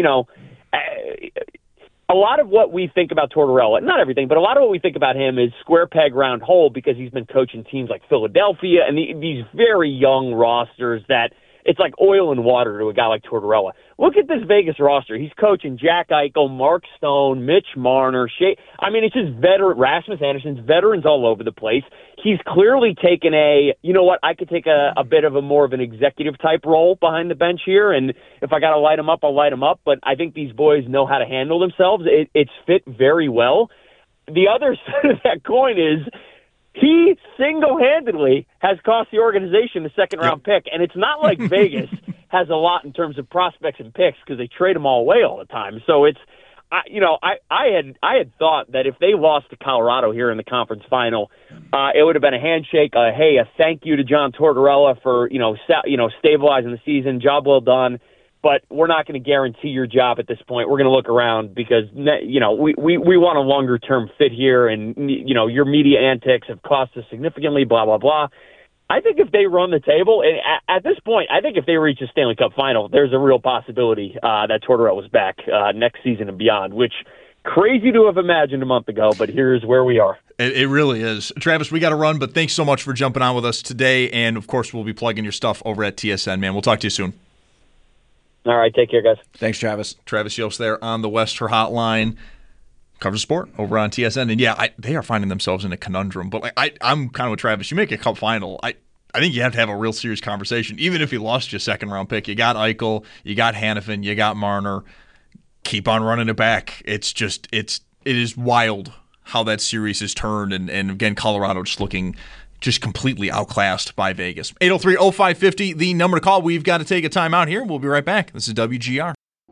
a lot of what we think about Tortorella, not everything, but a lot of what we think about him is square peg, round hole because he's been coaching teams like Philadelphia and these very young rosters that it's like oil and water to a guy like Tortorella. Look at this Vegas roster. He's coaching Jack Eichel, Mark Stone, Mitch Marner, it's just Rasmus Anderson's veterans all over the place. He's clearly taken I could take a bit of a more of an executive type role behind the bench here, and if I got to light them up, I'll light them up, but I think these boys know how to handle themselves. It's fit very well. The other side of that coin is he single-handedly has cost the organization the second-round pick, and it's not like Vegas has a lot in terms of prospects and picks because they trade them all away all the time. So it's, I had thought that if they lost to Colorado here in the conference final, it would have been a handshake, a thank you to John Tortorella for stabilizing the season, job well done. But we're not going to guarantee your job at this point. We're going to look around because, we want a longer-term fit here, and, your media antics have cost us significantly, blah, blah, blah. I think if they run the table, and at this point, I think if they reach the Stanley Cup final, there's a real possibility that Tortorella's back next season and beyond, which crazy to have imagined a month ago, but here's where we are. It really is. Travis, we got to run, but thanks so much for jumping on with us today, and, of course, we'll be plugging your stuff over at TSN, man. We'll talk to you soon. All right, take care, guys. Thanks, Travis. Travis Yost there on the Western Hotline. Covers sport over on TSN. And, they are finding themselves in a conundrum. But I'm kind of with Travis. You make a cup final, I think you have to have a real serious conversation. Even if you lost your second-round pick, you got Eichel, you got Hanifin, you got Marner. Keep on running it back. It is wild how that series has turned. And again, Colorado just looking just completely outclassed by Vegas. 803-0550, the number to call. We've got to take a time out here. We'll be right back. This is WGR.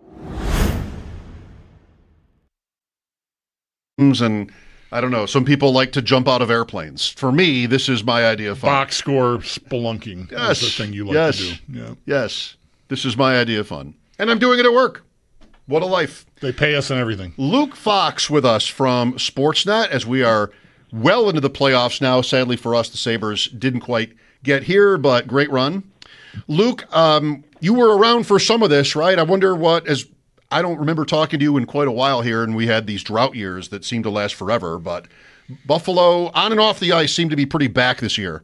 And I don't know, some people like to jump out of airplanes. For me, this is my idea of fun. Box score spelunking. Yes. That's the thing you like to do. Yeah. Yes. This is my idea of fun. And I'm doing it at work. What a life. They pay us and everything. Luke Fox with us from Sportsnet as we are well into the playoffs now. Sadly for us, the Sabres didn't quite get here, but great run. Luke, you were around for some of this, right? I wonder I don't remember talking to you in quite a while here, and we had these drought years that seemed to last forever, but Buffalo, on and off the ice, seemed to be pretty back this year.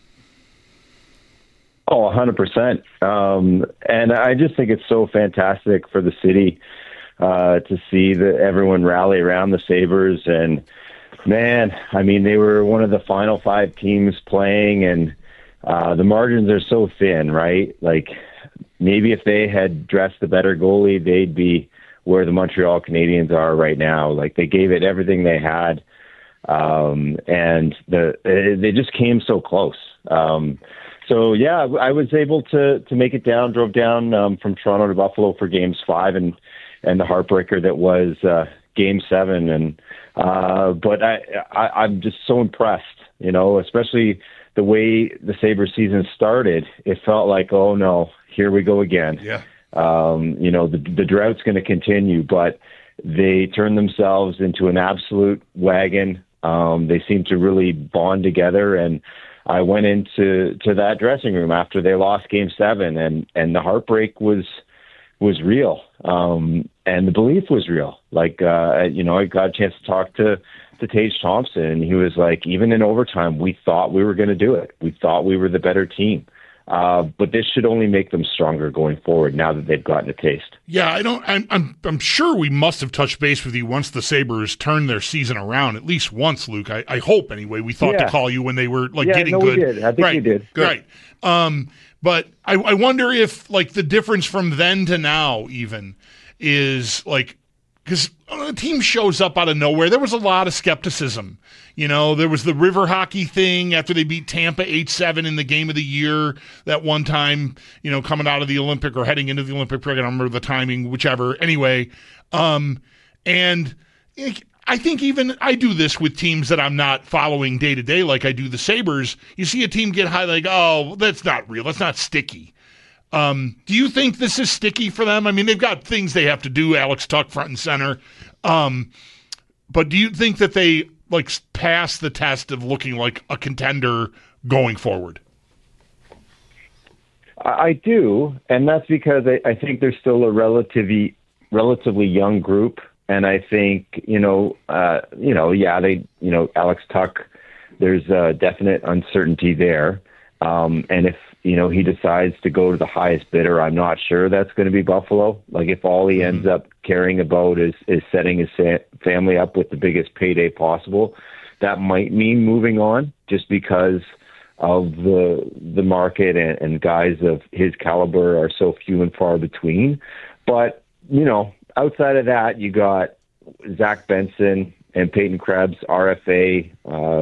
Oh, 100%. And I just think it's so fantastic for the city to see everyone rally around the Sabres. And, man, I mean, they were one of the final 5 teams playing, and the margins are so thin, right? Like, maybe if they had dressed a better goalie, they'd be where the Montreal Canadiens are right now. Like, they gave it everything they had, and they just came so close. So, yeah, I was able to make it down, drove down from Toronto to Buffalo for Games 5 and the heartbreaker that was Game 7. And but I'm just so impressed, especially the way the Sabres season started. It felt like, oh, no, here we go again. Yeah. The drought's going to continue, but they turned themselves into an absolute wagon. They seem to really bond together, and I went into that dressing room after they lost Game 7, and the heartbreak was real, and the belief was real. I got a chance to talk to Tage Thompson, and he was like, even in overtime, we thought we were going to do it. We thought we were the better team. But this should only make them stronger going forward now that they've gotten a taste. Yeah, I'm sure we must have touched base with you once the Sabres turned their season around, at least once, Luke. I hope anyway. We thought to call you when they were getting good. We did. I think we did. Good. Right. But I wonder if the difference from then to now even is because a team shows up out of nowhere. There was a lot of skepticism. There was the river hockey thing after they beat Tampa 8-7 in the game of the year that one time, coming out of the Olympic or heading into the Olympic program. I don't remember the timing, whichever. Anyway, and I think even I do this with teams that I'm not following day to day like I do the Sabres. You see a team get high, oh, that's not real. That's not sticky. Do you think this is sticky for them? I mean, they've got things they have to do, Alex Tuch front and center. But do you think that they pass the test of looking like a contender going forward? I do, and that's because I think they're still a relatively young group, and I think Alex Tuch, there's a definite uncertainty there, and if he decides to go to the highest bidder, I'm not sure that's going to be Buffalo. If all he ends up caring about is setting his family up with the biggest payday possible, that might mean moving on just because of the market and guys of his caliber are so few and far between. But, outside of that, you got Zach Benson and Peyton Krebs, RFA.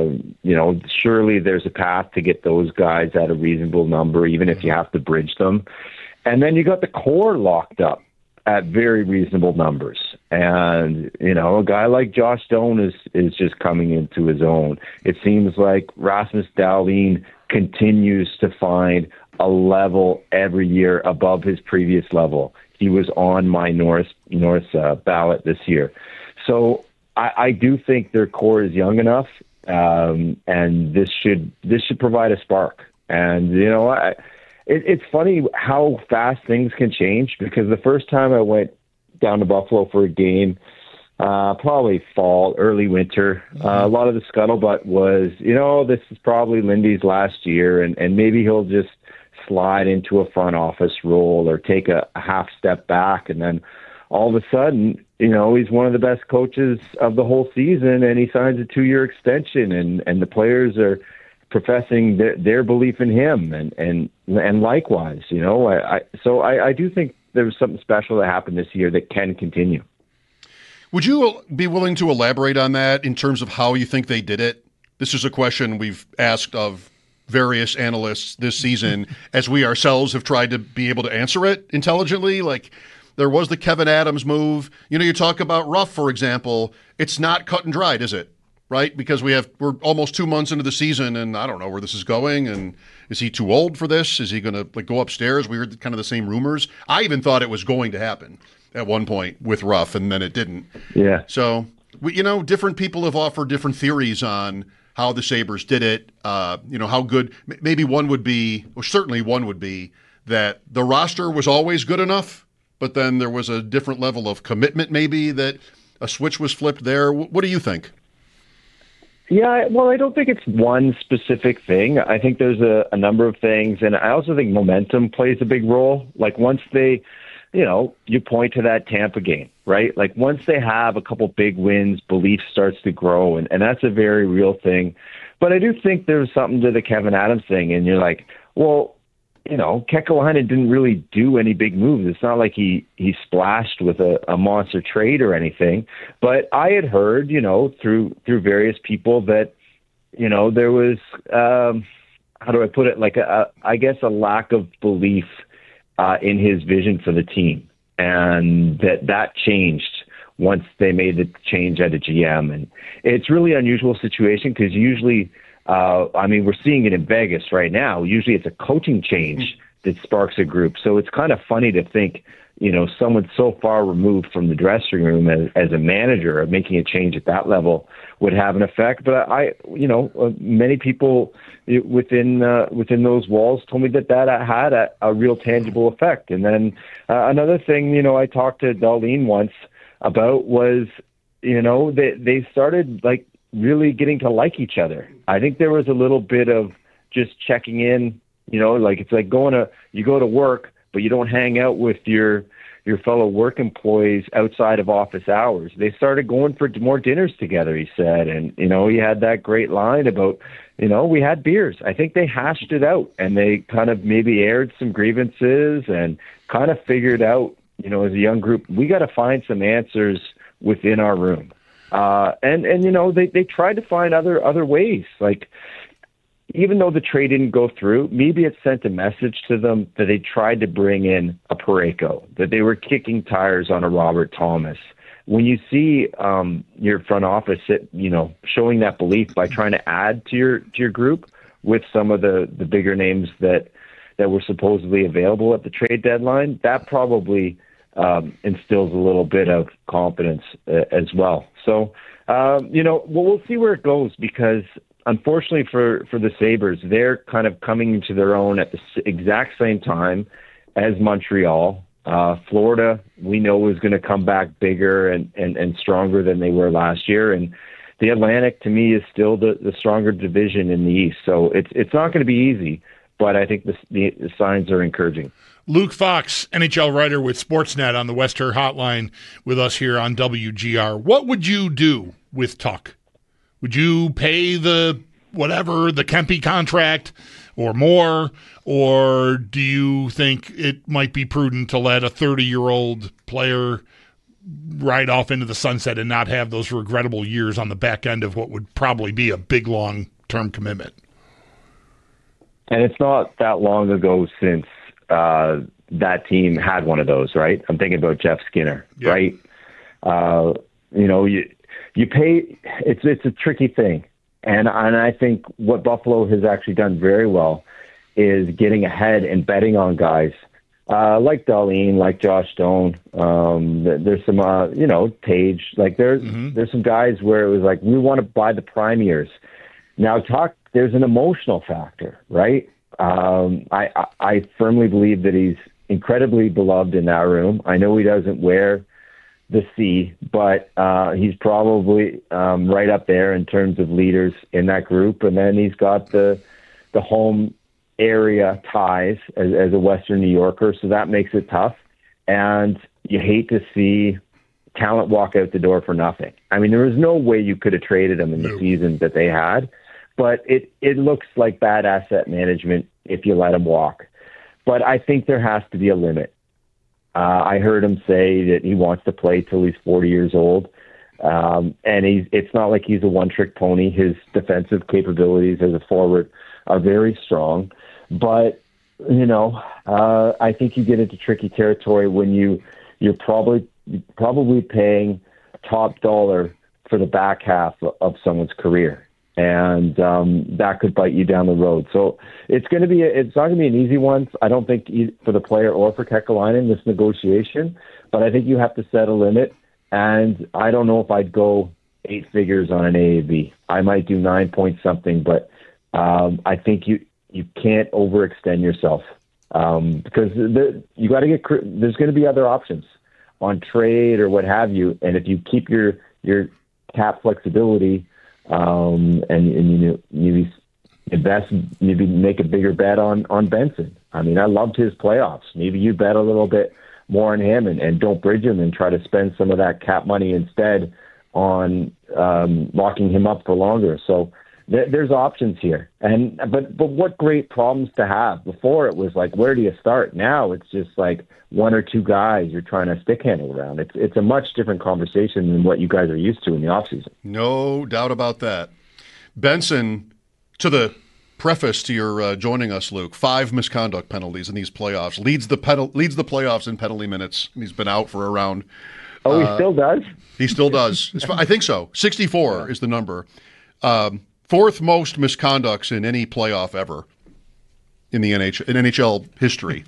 Surely there's a path to get those guys at a reasonable number, even if you have to bridge them. And then you got the core locked up at very reasonable numbers. And, a guy like Josh Doan is just coming into his own. It seems like Rasmus Dahlin continues to find a level every year above his previous level. He was on my Norris ballot this year. So I do think their core is young enough, and this should provide a spark. And, it's funny how fast things can change, because the first time I went down to Buffalo for a game, probably fall, early winter, a lot of the scuttlebutt was, this is probably Lindy's last year, and maybe he'll just slide into a front office role or take a half step back, and then all of a sudden, he's one of the best coaches of the whole season, and he signs a 2-year extension, and the players are professing their belief in him, and likewise, I do think there was something special that happened this year that can continue. Would you be willing to elaborate on that in terms of how you think they did it? This is a question we've asked of various analysts this season, as we ourselves have tried to be able to answer it intelligently. There was the Kevyn Adams move. You talk about Ruff, for example. It's not cut and dried, is it? Right? Because we're almost 2 months into the season, and I don't know where this is going. And is he too old for this? Is he going to go upstairs? We heard kind of the same rumors. I even thought it was going to happen at one point with Ruff, and then it didn't. Yeah. So, different people have offered different theories on how the Sabres did it. How good. Maybe one would be, or certainly one would be, that the roster was always good enough, but then there was a different level of commitment, maybe, that a switch was flipped there. What do you think? Yeah, well, I don't think it's one specific thing. I think there's a number of things, and I also think momentum plays a big role. Once they, you point to that Tampa game, right? Once they have a couple big wins, belief starts to grow, and that's a very real thing. But I do think there's something to the Kevyn Adams thing, and you're like, well, Kekalainen didn't really do any big moves. It's not like he splashed with a monster trade or anything. But I had heard, through various people that, there was, how do I put it? I guess a lack of belief in his vision for the team, and that changed once they made the change at a GM. And it's really an unusual situation, because usually, we're seeing it in Vegas right now. Usually it's a coaching change sparks a group. So it's kind of funny to think, someone so far removed from the dressing room as a manager of making a change at that level would have an effect. But many people within those walls told me that had a real tangible effect. And then another thing, I talked to Darlene once about was, they started like really getting to like each other. I think there was a little bit of just checking in, like it's like you go to work, but you don't hang out with your fellow work employees outside of office hours. They started going for more dinners together, he said. And, he had that great line about, we had beers. I think they hashed it out, and they kind of maybe aired some grievances and kind of figured out, as a young group, we got to find some answers within our room. They tried to find other ways. Like, even though the trade didn't go through, maybe it sent a message to them that they tried to bring in a Parayko, that they were kicking tires on a Robert Thomas. When you see your front office, showing that belief by trying to add to your group with some of the bigger names that were supposedly available at the trade deadline, that probably instills a little bit of confidence as well. So, we'll see where it goes, because unfortunately for the Sabres, they're kind of coming into their own at the exact same time as Montreal. Florida, we know, is going to come back bigger and stronger than they were last year. And the Atlantic, to me, is still the stronger division in the East. So it's not going to be easy, but I think the signs are encouraging. Luke Fox, NHL writer with Sportsnet on the West Her Hotline with us here on WGR. What would you do with Tuch? Would you pay the Kempe contract or more, or do you think it might be prudent to let a 30-year-old player ride off into the sunset and not have those regrettable years on the back end of what would probably be a big, long-term commitment? And it's not that long ago since that team had one of those, right? I'm thinking about Jeff Skinner, right? You pay. It's a tricky thing, and I think what Buffalo has actually done very well is getting ahead and betting on guys like Darlene, like Josh Stone. There's some, Tage. Like there's some guys where it was like we want to buy the prime years. Now, there's an emotional factor, right? I firmly believe that he's incredibly beloved in that room. I know he doesn't wear the C, but he's probably right up there in terms of leaders in that group. And then he's got the home area ties as a Western New Yorker, so that makes it tough. And you hate to see talent walk out the door for nothing. I mean, there was no way you could have traded him in the season that they had, but it looks like bad asset management if you let him walk. But I think there has to be a limit. I heard him say that he wants to play till he's 40 years old. And it's not like he's a one-trick pony. His defensive capabilities as a forward are very strong. But, I think you get into tricky territory when you're probably paying top dollar for the back half of someone's career. And that could bite you down the road. So it's not going to be an easy one. I don't think for the player or for Kekalainen, this negotiation. But I think you have to set a limit. And I don't know if I'd go 8 figures on an AAV. I might do 9 point something, but I think you can't overextend yourself because you got to get. There's going to be other options on trade or what have you. And if you keep your cap flexibility. And you invest, maybe make a bigger bet on Benson. I mean, I loved his playoffs. Maybe you bet a little bit more on him and don't bridge him and try to spend some of that cap money instead on locking him up for longer. So there's options here. But what great problems to have. Before it was like, where do you start? Now it's just like one or two guys you're trying to stick handle around. It's a much different conversation than what you guys are used to in the offseason. No doubt about that. Benson, to the preface to your joining us, Luke, 5 misconduct penalties in these playoffs. Leads the playoffs in penalty minutes. He's been out for a round. Oh, he still does? He still does. I think so. 64 is the number. 4th most misconducts in any playoff ever. in the NHL history.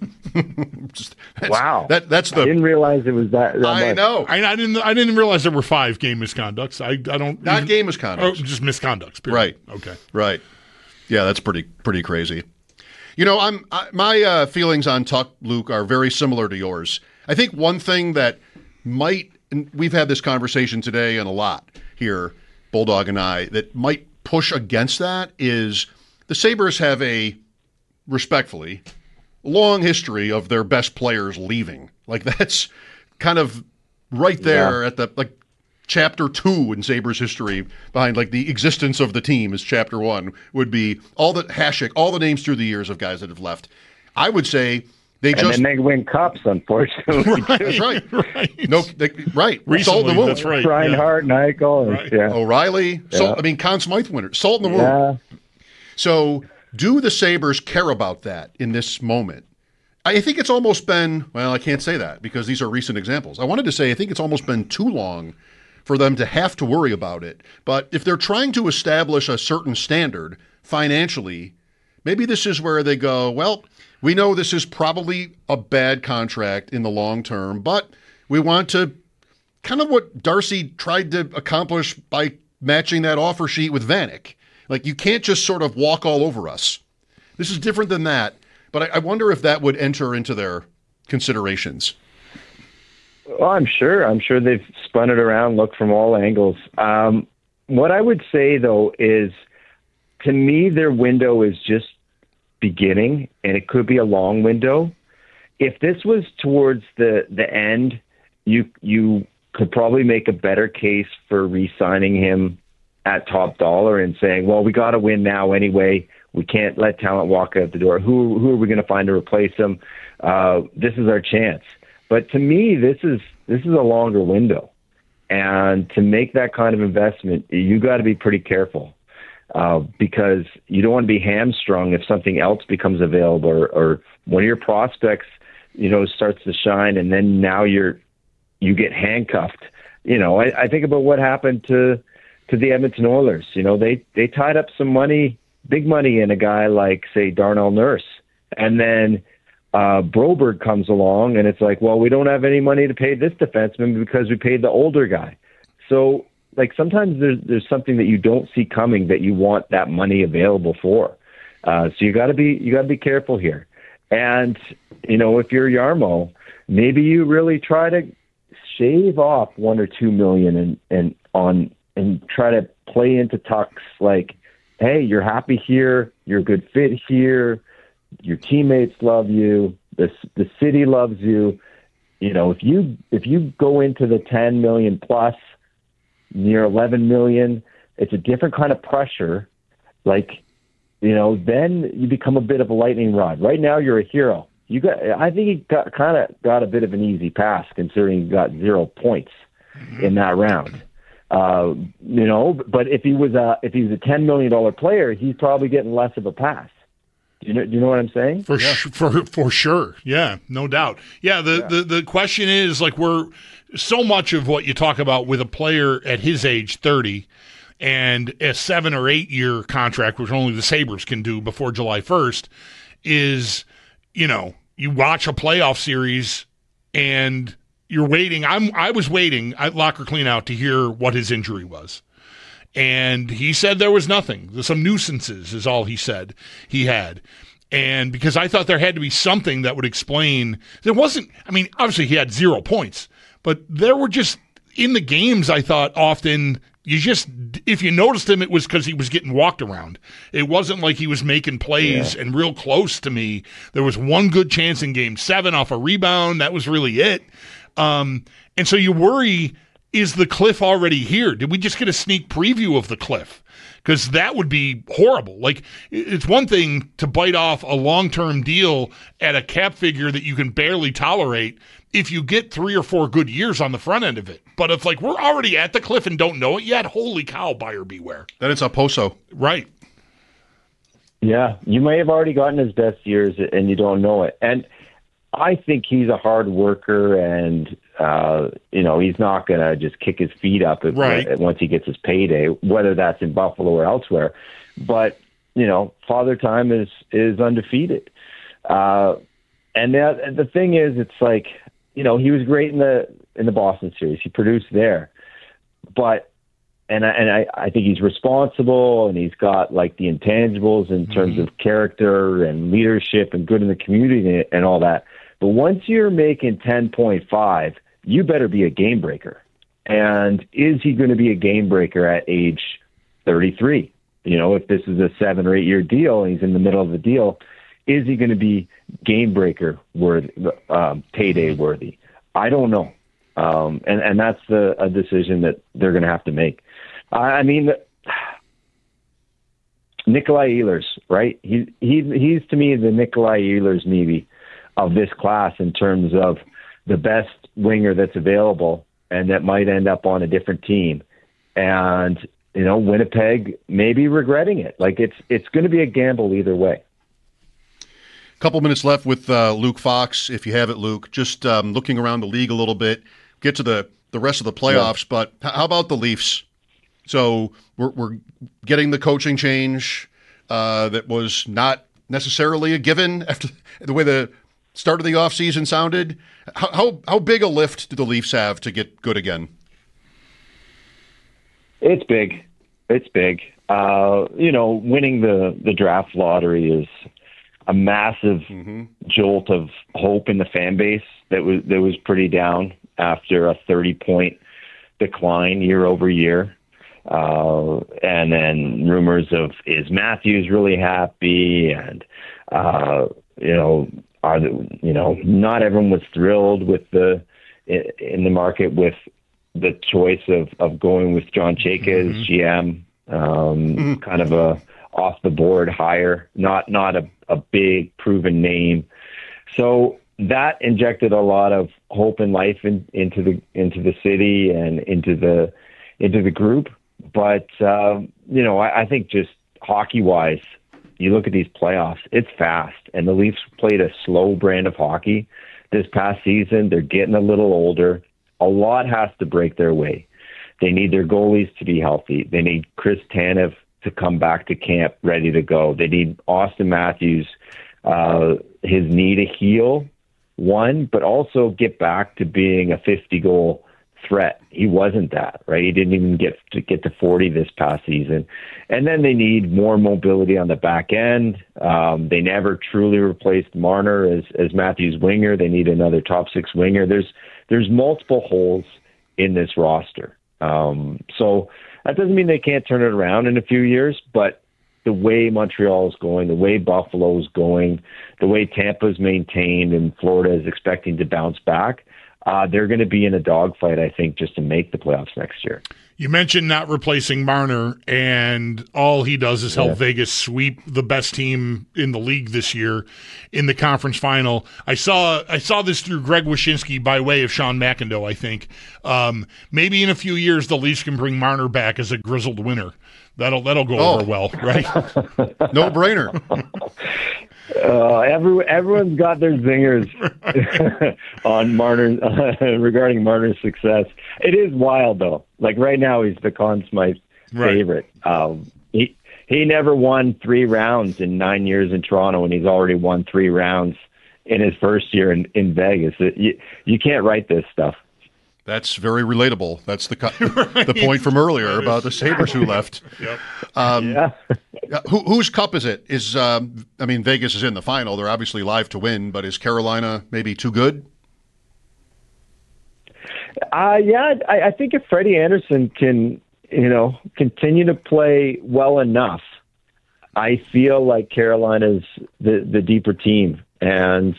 Wow, that's the. I didn't realize it was that. I much. know. I didn't realize there were 5 game misconducts. I don't Not game misconducts. Oh, just misconducts. Period. Right. Okay. Right. Yeah, that's pretty crazy. You know, my feelings on Tuch, Luke, are very similar to yours. I think one thing that might, and we've had this conversation today and a lot here, Bulldog and I, that might push against that is the Sabres have a, respectfully, long history of their best players leaving. Like, that's kind of right there at the, like, chapter 2 in Sabres history behind, like, the existence of the team is chapter 1 would be all the Hasek, all the names through the years of guys that have left. I would say then they win cups, unfortunately. That's right. Right. Recently, salt in the wound. that's right. Reinhart, Eichel, Right. yeah. O'Reilly. Yeah. Conn Smythe winner. Salt in the wound. Yeah. So do the Sabres care about that in this moment? I think it's almost been, well, I can't say that because these are recent examples. I wanted to say I think it's almost been too long for them to have to worry about it. But if they're trying to establish a certain standard financially, maybe this is where they go, well, we know this is probably a bad contract in the long term, but we want to kind of what Darcy tried to accomplish by matching that offer sheet with Vanek. Like, you can't just sort of walk all over us. This is different than that, but I wonder if that would enter into their considerations. Well, I'm sure they've spun it around, looked from all angles. What I would say, though, is to me, their window is just beginning, and it could be a long window. If this was towards the end, you could probably make a better case for re-signing him at top dollar and saying, well, we got to win now anyway. We can't let talent walk out the door. Who are we going to find to replace him? This is our chance. But to me, this is a longer window. And to make that kind of investment, you got to be pretty careful. Because you don't want to be hamstrung if something else becomes available or one of your prospects, starts to shine, and then now you get handcuffed. I think about what happened to the Edmonton Oilers. They tied up some money, big money, in a guy like, say, Darnell Nurse, and then Broberg comes along, and it's like, well, we don't have any money to pay this defenseman because we paid the older guy. So, like, sometimes there's something that you don't see coming that you want that money available for. So you got to be careful here. And if you're Jarmo, maybe you really try to shave off $1 or $2 million and try to play into Tuch's, like, hey, you're happy here, you're a good fit here, your teammates love you, the city loves you. If you go into the 10 million plus, near 11 million, it's a different kind of pressure. Like, then you become a bit of a lightning rod. Right now, you're a hero. I think he got a bit of an easy pass considering he got 0 points in that round. But if he was a $10 million player, he's probably getting less of a pass. Do you know what I'm saying? For sure. Yeah, no doubt. Yeah, the question is, like, so much of what you talk about with a player at his age, 30, and a 7 or 8 year contract, which only the Sabres can do before July 1st, is, you watch a playoff series and you're waiting. I was waiting at Locker Cleanout to hear what his injury was. And he said there was nothing. Some nuisances is all he said he had. And because I thought there had to be something that would explain. There wasn't, obviously he had 0 points, but there were just, in the games, I thought often, if you noticed him, it was because he was getting walked around. It wasn't like he was making plays and real close to me. There was one good chance in Game 7 off a rebound. That was really it. And so you worry, is the cliff already here? Did we just get a sneak preview of the cliff? Because that would be horrible. Like, it's one thing to bite off a long-term deal at a cap figure that you can barely tolerate if you get 3 or 4 good years on the front end of it. But if, like, we're already at the cliff and don't know it yet, holy cow, buyer beware. Then it's a Poso. Right. Yeah, you may have already gotten his best years and you don't know it. And I think he's a hard worker, and he's not going to just kick his feet up once he gets his payday, whether that's in Buffalo or elsewhere. But Father Time is undefeated. And the thing is, it's like, he was great in the Boston series. He produced there, but I think he's responsible, and he's got like the intangibles in terms of character and leadership and good in the community and all that. But once you're making 10.5, you better be a game breaker. And is he going to be a game breaker at age 33? If this is a 7 or 8 year deal and he's in the middle of the deal, is he going to be game breaker worthy, payday worthy? I don't know. And that's a decision that they're going to have to make. I mean, Nikolai Ehlers, right? He's to me the Nikolai Ehlers maybe of this class in terms of the best winger that's available and that might end up on a different team. And, Winnipeg may be regretting it. Like it's going to be a gamble either way. Couple minutes left with Luke Fox, if you have it, Luke. Just looking around the league a little bit, get to the rest of the playoffs, but how about the Leafs? So we're getting the coaching change that was not necessarily a given after the way the start of the offseason sounded. How big a lift do the Leafs have to get good again? It's big. It's big. Winning the draft lottery is a massive jolt of hope in the fan base that was pretty down after a 30-point decline year over year. And then rumors of, is Matthews really happy? And, not everyone was thrilled with in the market with the choice of going with John Chayka as GM, kind of a off the board hire, not a big proven name. So that injected a lot of hope and life into the city and into the group. But I think just hockey wise, you look at these playoffs, it's fast, and the Leafs played a slow brand of hockey this past season. They're getting a little older. A lot has to break their way. They need their goalies to be healthy. They need Chris Tanev to come back to camp ready to go. They need Austin Matthews, his knee to heal, but also get back to being a 50-goal threat. He wasn't that, right? He didn't even get to 40 this past season. And then they need more mobility on the back end. They never truly replaced Marner as Matthews' winger. They need another top six winger. There's multiple holes in this roster. So that doesn't mean they can't turn it around in a few years, but the way Montreal is going, the way Buffalo is going, the way Tampa's maintained and Florida is expecting to bounce back, they're going to be in a dogfight, I think, just to make the playoffs next year. You mentioned not replacing Marner, and all he does is help Vegas sweep the best team in the league this year in the conference final. I saw this through Greg Wyshynski by way of Sean McIndoe, I think. Maybe in a few years the Leafs can bring Marner back as a grizzled winner. That'll go over well, right? No brainer. Everyone's got their zingers on Marner regarding Marner's success. It is wild though. Like right now, he's the Conn Smythe favorite. He never won 3 rounds in 9 years in Toronto, and he's already won 3 rounds in his first year in Vegas. You can't write this stuff. That's very relatable. That's the point from earlier about the Sabres who left. Yep. Whose cup is it? Vegas is in the final. They're obviously live to win, but is Carolina maybe too good? I think if Freddie Anderson can, continue to play well enough, I feel like Carolina's the deeper team. And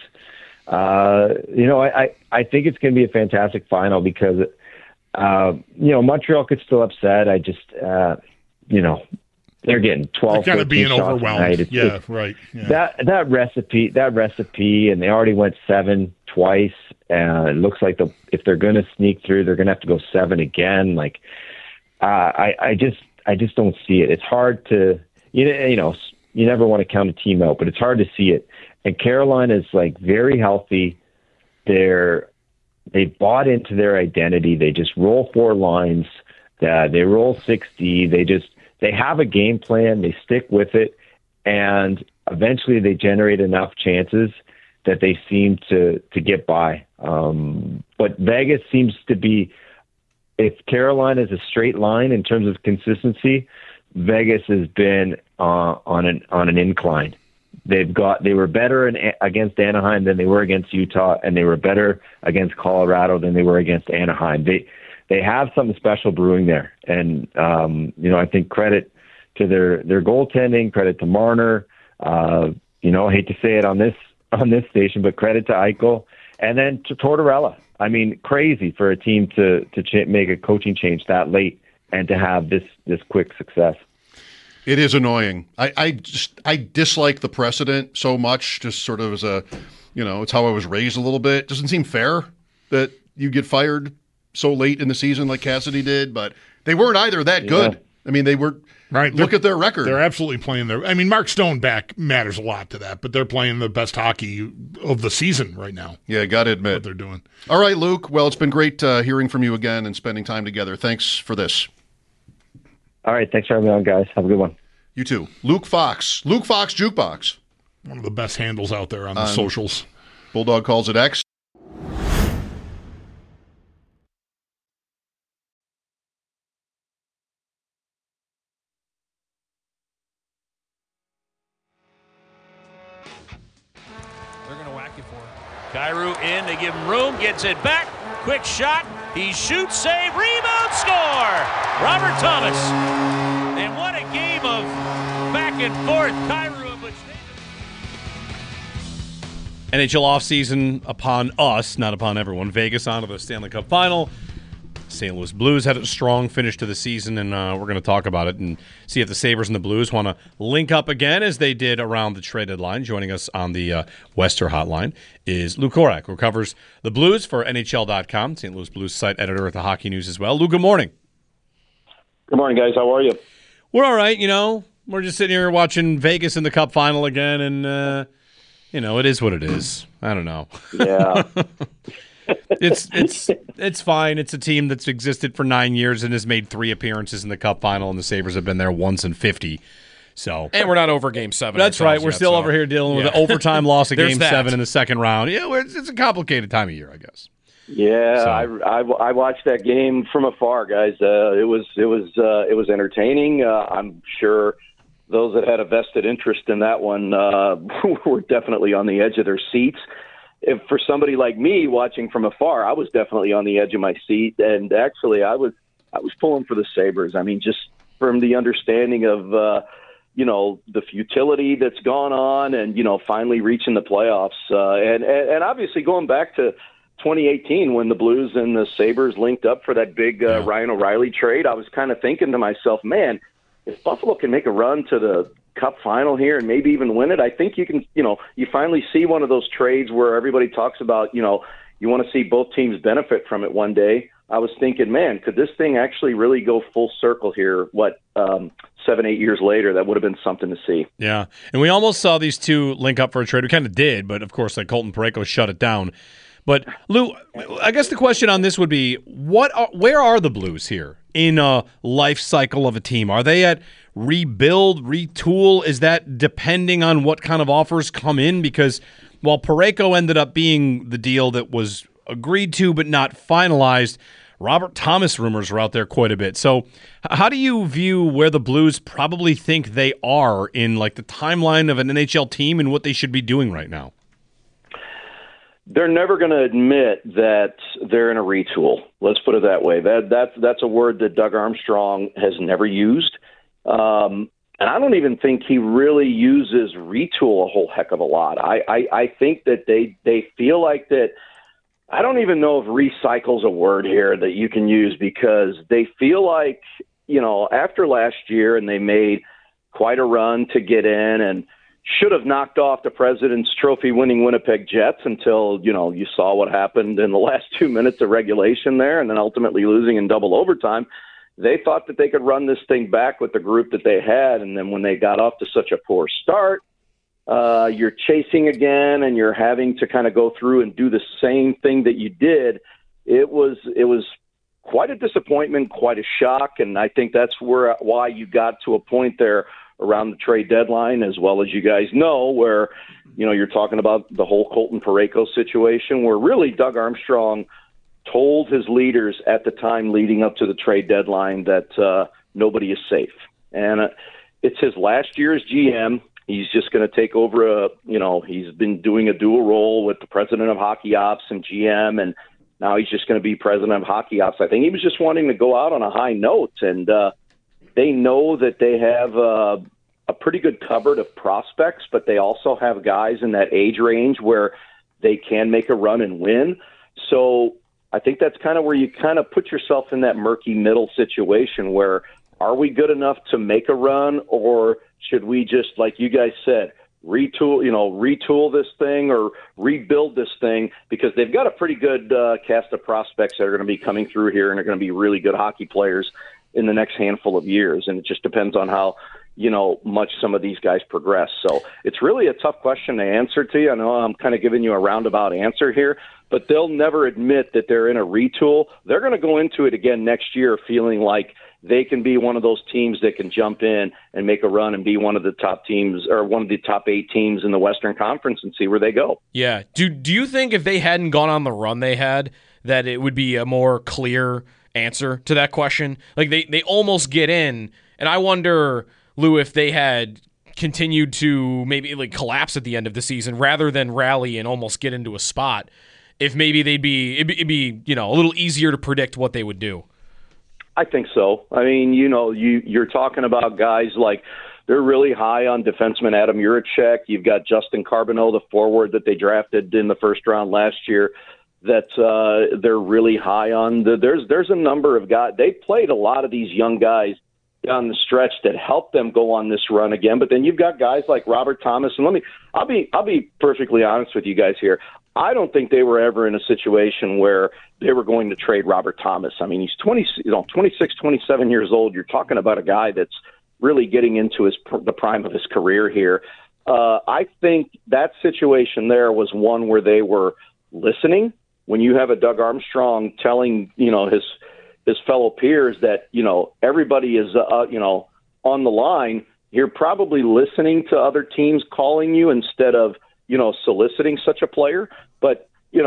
I think it's going to be a fantastic final because, Montreal could still upset. I just, they're getting 12. They're kind of being overwhelmed. Right. Yeah. That recipe, and they already went 7 twice. And it looks like if they're going to sneak through, they're going to have to go 7 again. Like, I just don't see it. It's hard to, you never want to count a team out, but it's hard to see it. And Carolina is like very healthy. They bought into their identity. They just roll 4 lines. They roll 60. They have a game plan. They stick with it. and eventually they generate enough chances that they seem to get by. But Vegas seems to be, if Carolina is a straight line in terms of consistency, Vegas has been on an incline. They were better against Anaheim than they were against Utah, and they were better against Colorado than they were against Anaheim. They have something special brewing there, and I think credit to their goaltending, credit to Marner. I hate to say it on this station, but credit to Eichel, and then to Tortorella. I mean, crazy for a team to make a coaching change that late and to have this quick success. It is annoying. I dislike the precedent so much, just sort of as a, it's how I was raised a little bit. It doesn't seem fair that you get fired so late in the season like Cassidy did, but they weren't either that good. I mean, they were. Right. Look at their record. They're absolutely playing Mark Stone back matters a lot to that, but they're playing the best hockey of the season right now. Yeah, got to admit. What they're doing. All right, Luke. Well, it's been great hearing from you again and spending time together. Thanks for this. All right. Thanks for having me on, guys. Have a good one. You too. Luke Fox. Luke Fox Jukebox. One of the best handles out there on the socials. Bulldog calls it X. Kyrou in, they give him room, gets it back, quick shot, he shoots, save, rebound, score! Robert Thomas. And what a game of back and forth. Kyrou, but NHL offseason upon us, not upon everyone. Vegas on to the Stanley Cup Final. St. Louis Blues had a strong finish to the season, and we're going to talk about it and see if the Sabres and the Blues want to link up again as they did around the trade deadline. Joining us on the Wester Hotline is Lou Korak, who covers the Blues for NHL.com, St. Louis Blues site editor at the Hockey News as well. Lou, good morning. Good morning, guys. How are you? We're all right, We're just sitting here watching Vegas in the Cup Final again, and, it is what it is. I don't know. Yeah. It's fine. It's a team that's existed for 9 years and has made 3 appearances in the Cup Final, and the Sabres have been there once in 50. So, and we're not over Game 7. That's right. We're still over here dealing with an overtime loss of Game 7 in the second round. Yeah, it's a complicated time of year, I guess. Yeah, so. I watched that game from afar, guys. It was entertaining. I'm sure those that had a vested interest in that one were definitely on the edge of their seats. If for somebody like me watching from afar, I was definitely on the edge of my seat, and actually I was pulling for the Sabres. I mean, just from the understanding of the futility that's gone on, and finally reaching the playoffs, and obviously going back to 2018 when the Blues and the Sabres linked up for that big Ryan O'Reilly trade. I was kind of thinking to myself, man, if Buffalo can make a run to the Cup Final here and maybe even win it, I think you can, you finally see one of those trades where everybody talks about, you want to see both teams benefit from it one day. I was thinking, man, could this thing actually really go full circle here? 7-8 years later, that would have been something to see. Yeah. And we almost saw these two link up for a trade. We kind of did, but of course, Colton Parayko shut it down. But Lou, I guess the question on this would be, where are the Blues here in a life cycle of a team? Are they at rebuild, retool? Is that depending on what kind of offers come in? Because while Parayko ended up being the deal that was agreed to but not finalized, Robert Thomas rumors are out there quite a bit. So how do you view where the Blues probably think they are in the timeline of an NHL team and what they should be doing right now? They're never going to admit that they're in a retool. Let's put it that way. That's a word that Doug Armstrong has never used. And I don't even think he really uses retool a whole heck of a lot. I think that they feel like that. I don't even know if recycle's a word here that you can use, because they feel like, after last year and they made quite a run to get in and should have knocked off the President's Trophy winning Winnipeg Jets until, you saw what happened in the last 2 minutes of regulation there and then ultimately losing in double overtime. They thought that they could run this thing back with the group that they had. And then when they got off to such a poor start, you're chasing again and you're having to kind of go through and do the same thing that you did. It was quite a disappointment, quite a shock. And I think that's why you got to a point there around the trade deadline, as well as you guys know, where, you're talking about the whole Colton Parayko situation, where really Doug Armstrong told his leaders at the time leading up to the trade deadline that nobody is safe. And it's his last year as GM. He's just going to take over he's been doing a dual role with the president of hockey ops and GM, and now he's just going to be president of hockey ops. I think he was just wanting to go out on a high note, and they know that they have a pretty good cupboard of prospects, but they also have guys in that age range where they can make a run and win. So I think that's kind of where you kind of put yourself in that murky middle situation where, are we good enough to make a run, or should we just, like you guys said, retool this thing or rebuild this thing? Because they've got a pretty good cast of prospects that are going to be coming through here and are going to be really good hockey players in the next handful of years. And it just depends on how, much some of these guys progress. So it's really a tough question to answer to you. I know I'm kind of giving you a roundabout answer here, but they'll never admit that they're in a retool. They're going to go into it again next year feeling like they can be one of those teams that can jump in and make a run and be one of the top teams or one of the top 8 teams in the Western Conference and see where they go. Yeah. Do you think if they hadn't gone on the run they had, that it would be a more clear answer to that question? Like they almost get in, and I wonder, Lou, if they had continued to maybe like collapse at the end of the season rather than rally and almost get into a spot, if maybe it'd be a little easier to predict what they would do. I think so. I mean, you're talking about guys like, they're really high on defenseman Adam Juracek. You've got Justin Carbonneau, the forward that they drafted in the first round last year, that they're really high on. There's a number of guys. They played a lot of these young guys down the stretch that helped them go on this run again. But then you've got guys like Robert Thomas, and I'll be perfectly honest with you guys here. I don't think they were ever in a situation where they were going to trade Robert Thomas. I mean, he's 26, 27 years old. You're talking about a guy that's really getting into the prime of his career here. I think that situation there was one where they were listening. When you have a Doug Armstrong telling, his fellow peers that, everybody is, on the line, you're probably listening to other teams calling you instead of, soliciting such a player. But,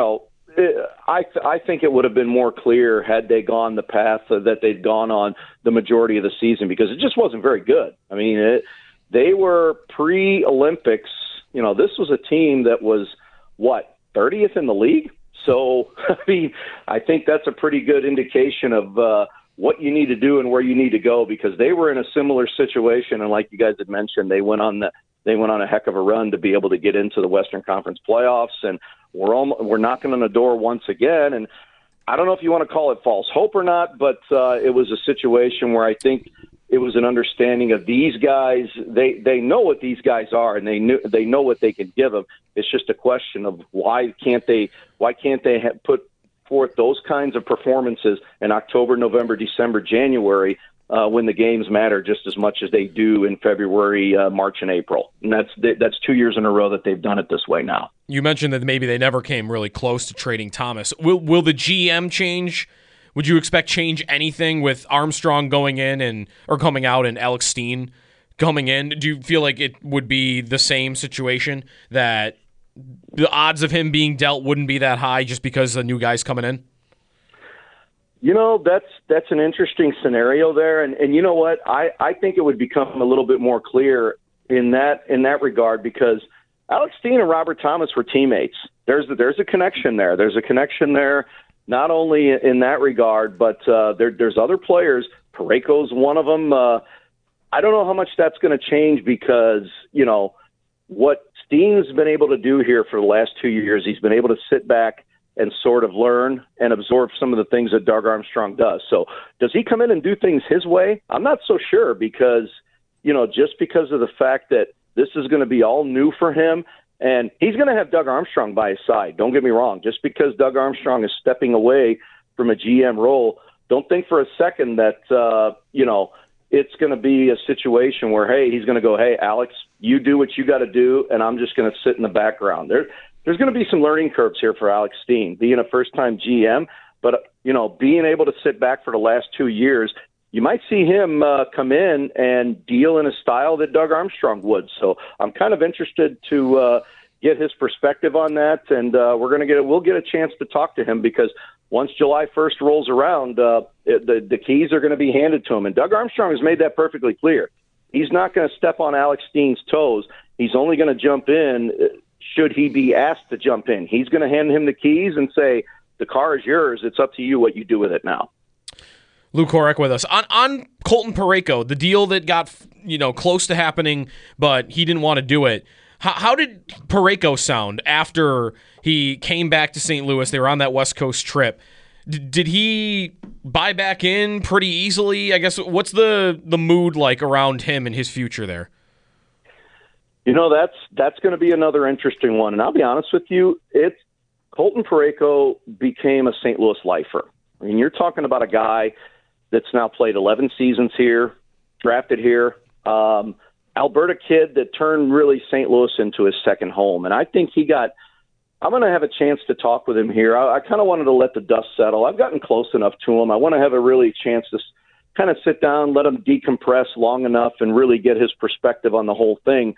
I think it would have been more clear had they gone the path that they'd gone on the majority of the season, because it just wasn't very good. I mean, they were pre-Olympics. This was a team that was, 30th in the league? So, I mean, I think that's a pretty good indication of what you need to do and where you need to go, because they were in a similar situation. And like you guys had mentioned, they went on a heck of a run to be able to get into the Western Conference playoffs, and we're knocking on the door once again. And I don't know if you want to call it false hope or not, but it was a situation where I think it was an understanding of these guys. They know what these guys are, and they know what they can give them. It's just a question of why can't they put forth those kinds of performances in October, November, December, January, when the games matter just as much as they do in February, March, and April. And that's 2 years in a row that they've done it this way now. You mentioned that maybe they never came really close to trading Thomas. Will the GM change? Would you expect change anything with Armstrong going in or coming out and Alex Steen coming in? Do you feel like it would be the same situation, that the odds of him being dealt wouldn't be that high just because the new guy's coming in? That's an interesting scenario there. And you know what? I think it would become a little bit more clear in that regard, because Alex Steen and Robert Thomas were teammates. There's a connection there. There's a connection there, not only in that regard, but there's other players. Parayko's one of them. I don't know how much that's going to change, because, what Steen's been able to do here for the last 2 years, he's been able to sit back and sort of learn and absorb some of the things that Doug Armstrong does. So does he come in and do things his way? I'm not so sure, because, just because of the fact that this is going to be all new for him, and he's going to have Doug Armstrong by his side. Don't get me wrong. Just because Doug Armstrong is stepping away from a GM role, don't think for a second that, it's going to be a situation where, hey, he's going to go, hey, Alex, you do what you got to do, and I'm just going to sit in the background. There's going to be some learning curves here for Alex Steen, being a first-time GM, but, being able to sit back for the last 2 years, you might see him come in and deal in a style that Doug Armstrong would. So I'm kind of interested to get his perspective on that, and we'll get a chance to talk to him because once July 1st rolls around, the keys are going to be handed to him. And Doug Armstrong has made that perfectly clear. He's not going to step on Alex Steen's toes. He's only going to jump in should he be asked to jump in. He's going to hand him the keys and say, the car is yours. It's up to you what you do with it now. Lou Korek with us. On Colton Parayko, the deal that got close to happening, but he didn't want to do it. How did Parayko sound after he came back to St. Louis? They were on that West Coast trip. Did he buy back in pretty easily? I guess, what's the mood like around him and his future there? That's going to be another interesting one. And I'll be honest with you, Colton Parayko became a St. Louis lifer. I mean, you're talking about a guy that's now played 11 seasons here, drafted here, Alberta kid that turned really St. Louis into his second home. And I think I'm going to have a chance to talk with him here. I kind of wanted to let the dust settle. I've gotten close enough to him. I want to have a really chance to kind of sit down, let him decompress long enough and really get his perspective on the whole thing.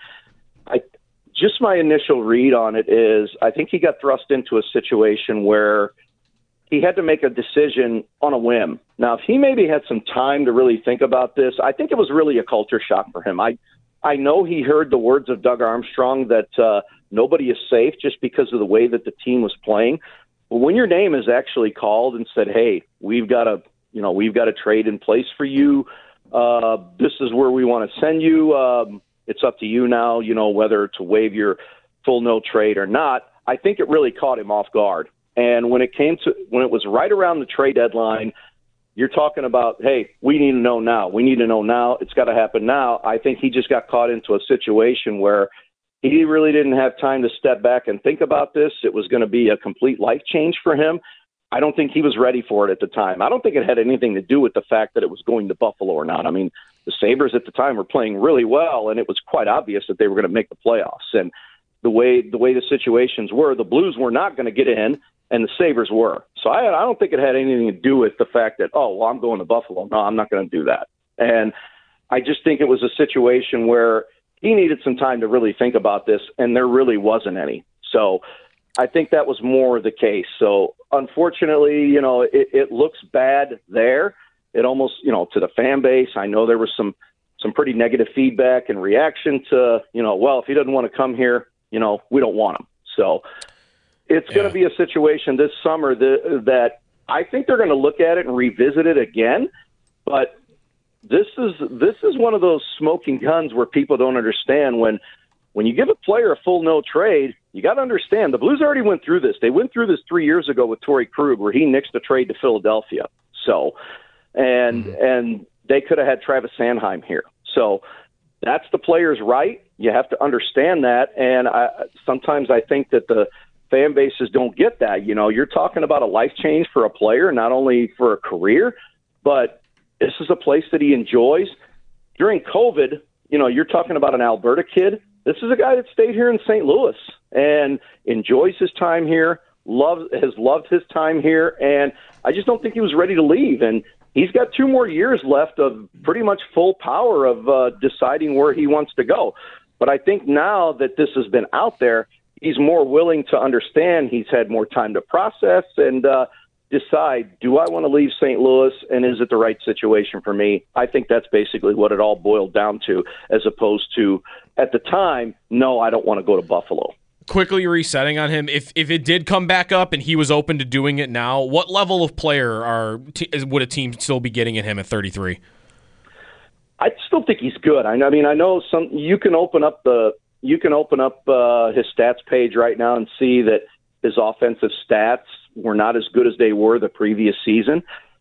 Just my initial read on it is I think he got thrust into a situation where he had to make a decision on a whim. Now, if he maybe had some time to really think about this, I think it was really a culture shock for him. I know he heard the words of Doug Armstrong that nobody is safe just because of the way that the team was playing. But when your name is actually called and said, hey, we've got a trade in place for you. This is where we want to send you. It's up to you now, whether to waive your full no trade or not. I think it really caught him off guard. And when it was right around the trade deadline, you're talking about, hey, we need to know now. We need to know now. It's got to happen now. I think he just got caught into a situation where he really didn't have time to step back and think about this. It was going to be a complete life change for him. I don't think he was ready for it at the time. I don't think it had anything to do with the fact that it was going to Buffalo or not. I mean, the Sabres at the time were playing really well, and it was quite obvious that they were going to make the playoffs. And the way the situations were, the Blues were not going to get in, and the Sabres were. So I don't think it had anything to do with the fact that, I'm going to Buffalo. No, I'm not going to do that. And I just think it was a situation where he needed some time to really think about this, and there really wasn't any. So I think that was more the case. So unfortunately, it looks bad there. It almost, to the fan base, I know there was some pretty negative feedback and reaction to, if he doesn't want to come here, we don't want him. So it's going to be a situation this summer that I think they're going to look at it and revisit it again. But this is one of those smoking guns where people don't understand when you give a player a full no trade, you got to understand the Blues already went through this. They went through this 3 years ago with Torrey Krug, where he nixed a trade to Philadelphia. So, and they could have had Travis Sanheim here. So that's the player's right. You have to understand that. And sometimes I think that the fan bases don't get that. You're talking about a life change for a player, not only for a career, but this is a place that he enjoys. During COVID, you're talking about an Alberta kid. This is a guy that stayed here in St. Louis and enjoys his time here, has loved his time here, and I just don't think he was ready to leave. And he's got 2 more years left of pretty much full power of deciding where he wants to go. But I think now that this has been out there, he's more willing to understand. He's had more time to process and decide, do I want to leave St. Louis, and is it the right situation for me? I think that's basically what it all boiled down to, as opposed to, at the time, no, I don't want to go to Buffalo. Quickly resetting on him, if it did come back up and he was open to doing it now, what level of player would a team still be getting at him at 33? I still think he's good. I mean, I know you can open up his stats page right now and see that his offensive stats were not as good as they were the previous season.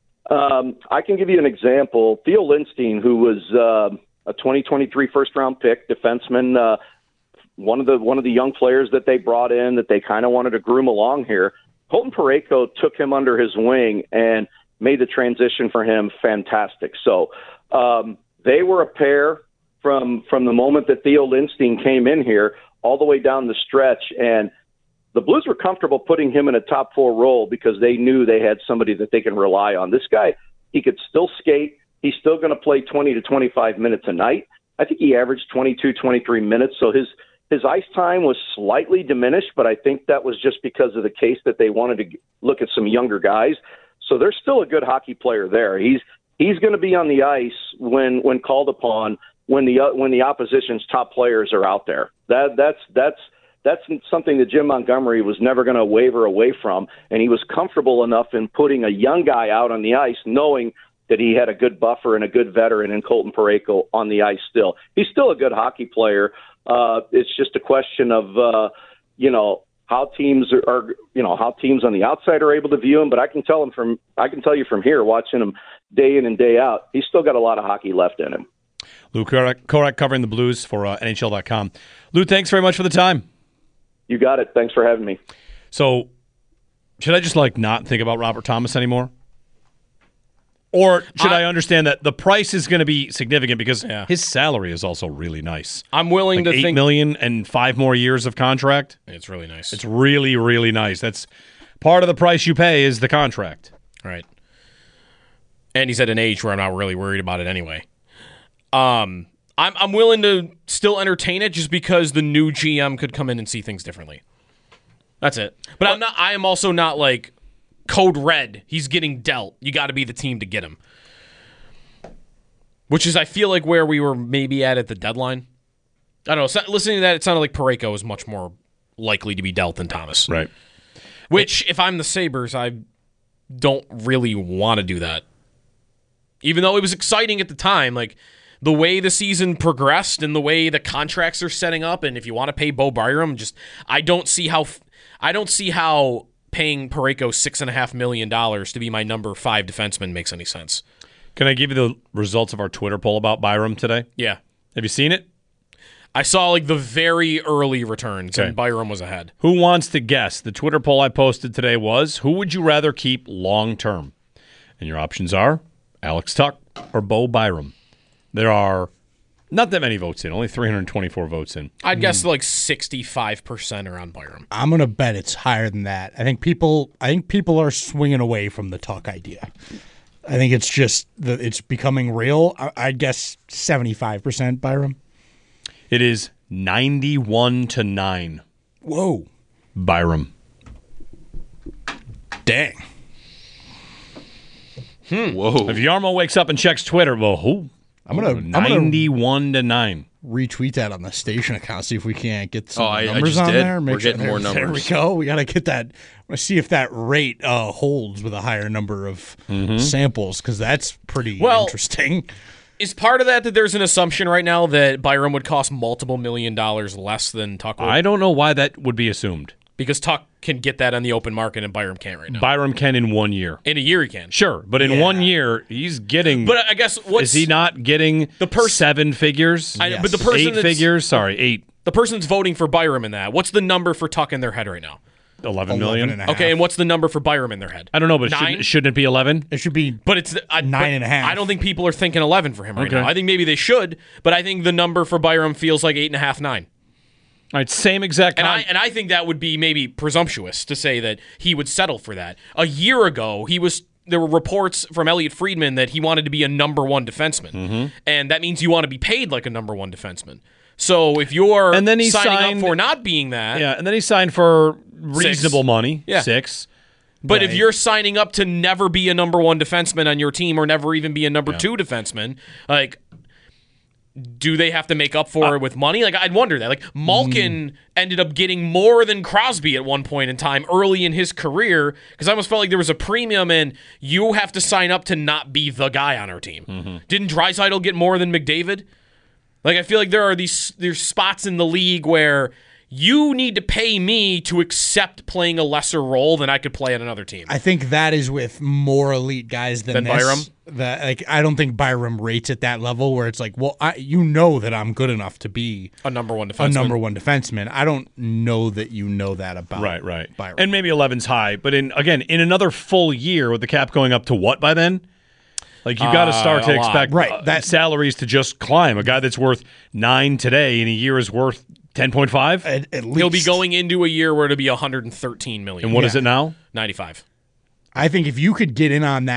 I can give you an example. Theo Lindstein, who was a 2023 first-round pick, defenseman, one of the young players that they brought in that they kind of wanted to groom along here. Colton Parayko took him under his wing and made the transition for him fantastic. So they were a pair from the moment that Theo Lindstein came in here all the way down the stretch, and the Blues were comfortable putting him in a top 4 role because they knew they had somebody that they can rely on. This guy, he could still skate. He's still going to play 20 to 25 minutes a night. I think he averaged 22, 23 minutes. So his ice time was slightly diminished, but I think that was just because of the case that they wanted to look at some younger guys. So there's still a good hockey player there. He's going to be on the ice when called upon, when the opposition's top players are out there. That's something that Jim Montgomery was never going to waver away from, and he was comfortable enough in putting a young guy out on the ice, knowing that he had a good buffer and a good veteran in Colton Parayko on the ice still. He's still a good hockey player. It's just a question of, how teams how teams on the outside are able to view him. But I can tell you from here, watching him day in and day out, he's still got a lot of hockey left in him. Lou Korac covering the Blues for NHL.com. Lou, thanks very much for the time. You got it. Thanks for having me. So, should I just not think about Robert Thomas anymore? Or should I understand that the price is going to be significant because his salary is also really nice? I'm willing to think $8 million and 5 more years of contract. It's really nice. It's really, really nice. That's part of the price you pay is the contract. Right. And he's at an age where I'm not really worried about it anyway. I'm willing to still entertain it just because the new GM could come in and see things differently. That's it. But I am also not code red. He's getting dealt. You got to be the team to get him. Which is, I feel like, where we were maybe at the deadline. I don't know. Listening to that, it sounded like Parayko was much more likely to be dealt than Thomas. Right. Which, if I'm the Sabres, I don't really want to do that. Even though it was exciting at the time, the way the season progressed and the way the contracts are setting up, and if you want to pay Bo Byram, I don't see how paying Parayko $6.5 million to be my number 5 defenseman makes any sense. Can I give you the results of our Twitter poll about Byram today? Yeah. Have you seen it? I saw the very early returns, and Byram was ahead. Who wants to guess? The Twitter poll I posted today was, who would you rather keep long term? And your options are Alex Tuch or Bo Byram. There are not that many votes in, only 324 votes in. I'd guess 65% are on Byram. I'm gonna bet it's higher than that. I think people are swinging away from the Tuch idea. I think it's just it's becoming real. I'd guess 75% Byram. It is 91-9. Whoa, Byram. Dang. Whoa. If Yarmo wakes up and checks Twitter, well, who? I'm gonna 91-9. Retweet that on the station account. See if we can't get some I numbers just on did. there. We're getting more numbers. There we go. We gotta get that. Let's see if that rate holds with a higher number of samples because that's pretty interesting. Is part of that there's an assumption right now that Byram would cost multiple $1 million less than Tuch would? I don't know why that would be assumed. Because Tuch can get that on the open market and Byram can't right now. Byram can in 1 year. In a year he can. Sure, but in 1 year, he's getting... But I guess is he not getting 7 figures? Yes. But the person 8 figures? Sorry, 8. The person's voting for Byram in that. What's the number for Tuch in their head right now? 11 million. Okay, and what's the number for Byram in their head? I don't know, but shouldn't it be 11? It should be, but it's 9.5. I don't think people are thinking 11 for him right now. I think maybe they should, but I think the number for Byram feels like 8.5, 9. All right, same exact. And I think that would be maybe presumptuous to say that he would settle for that. A year ago, there were reports from Elliot Friedman that he wanted to be a number 1 defenseman, and that means you want to be paid like a number 1 defenseman. So if you're signing up for not being that, and then he signed for reasonable money, 6. But if you're signing up to never be a number 1 defenseman on your team or never even be a number 2 defenseman, do they have to make up for it with money? I'd wonder that. Malkin ended up getting more than Crosby at one point in time early in his career because I almost felt like there was a premium and you have to sign up to not be the guy on our team. Didn't Draisaitl get more than McDavid? I feel like there's spots in the league where you need to pay me to accept playing a lesser role than I could play on another team. I think that is with more elite guys than Byram. I don't think Byram rates at that level where it's that I'm good enough to be a number 1 defenseman. I don't know that you know that about right. Byram. And maybe 11's high, but in another full year with the cap going up to what by then? You got to start to expect salaries to just climb. A guy that's worth 9 today in a year is worth 10.5? At least. He'll be going into a year where it'll be $113 million. And what is it now? 95. I think if you could get in on that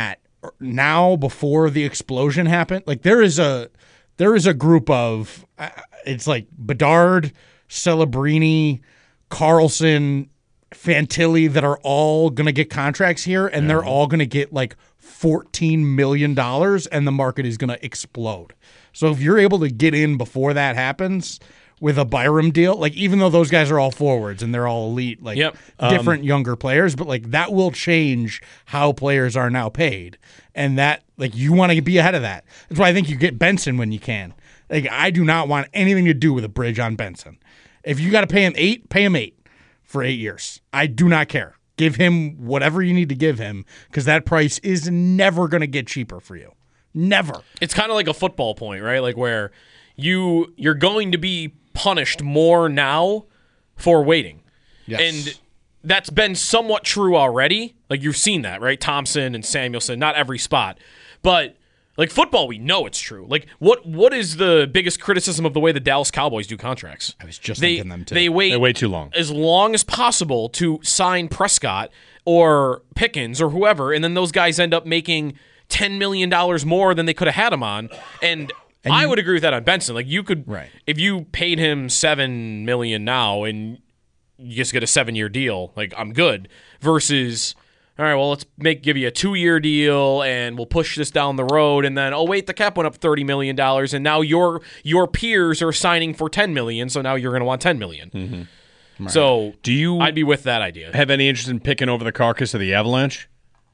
now before the explosion happened, like there is a group of it's like Bedard, Celebrini, Carlson, Fantilli that are all going to get contracts here, and they're all going to get like $14 million, and the market is going to explode. So if you're able to get in before that happens with a Byram deal, like even though those guys are all forwards and they're all elite, like different younger players, but like that will change how players are now paid. And that, like, you want to be ahead of that. That's why I think you get Benson when you can. Like, I do not want anything to do with a bridge on Benson. If you got to pay him 8, pay him 8 for 8 years. I do not care. Give him whatever you need to give him, because that price is never going to get cheaper for you. Never. It's kind of like a football point, right? Like where you're going to be punished more now for waiting. Yes. And that's been somewhat true already. Like you've seen that, right? Thompson and Samuelson, not every spot. But like football, we know it's true. Like what is the biggest criticism of the way the Dallas Cowboys do contracts? I was just thinking them too. They wait too long. As long as possible to sign Prescott or Pickens or whoever, and then those guys end up making $10 million more than they could have had him on. And I would agree with that on Benson. Like you could, if you paid him $7 million now and you just get a 7-year deal, like I'm good. Versus, all right, well let's give you a 2-year deal and we'll push this down the road. And then, oh wait, the cap went up $30 million, and now your peers are signing for $10 million, so now you're going to want $10 million. Mm-hmm. Right. So I'd be with that idea. Have any interest in picking over the carcass of the Avalanche?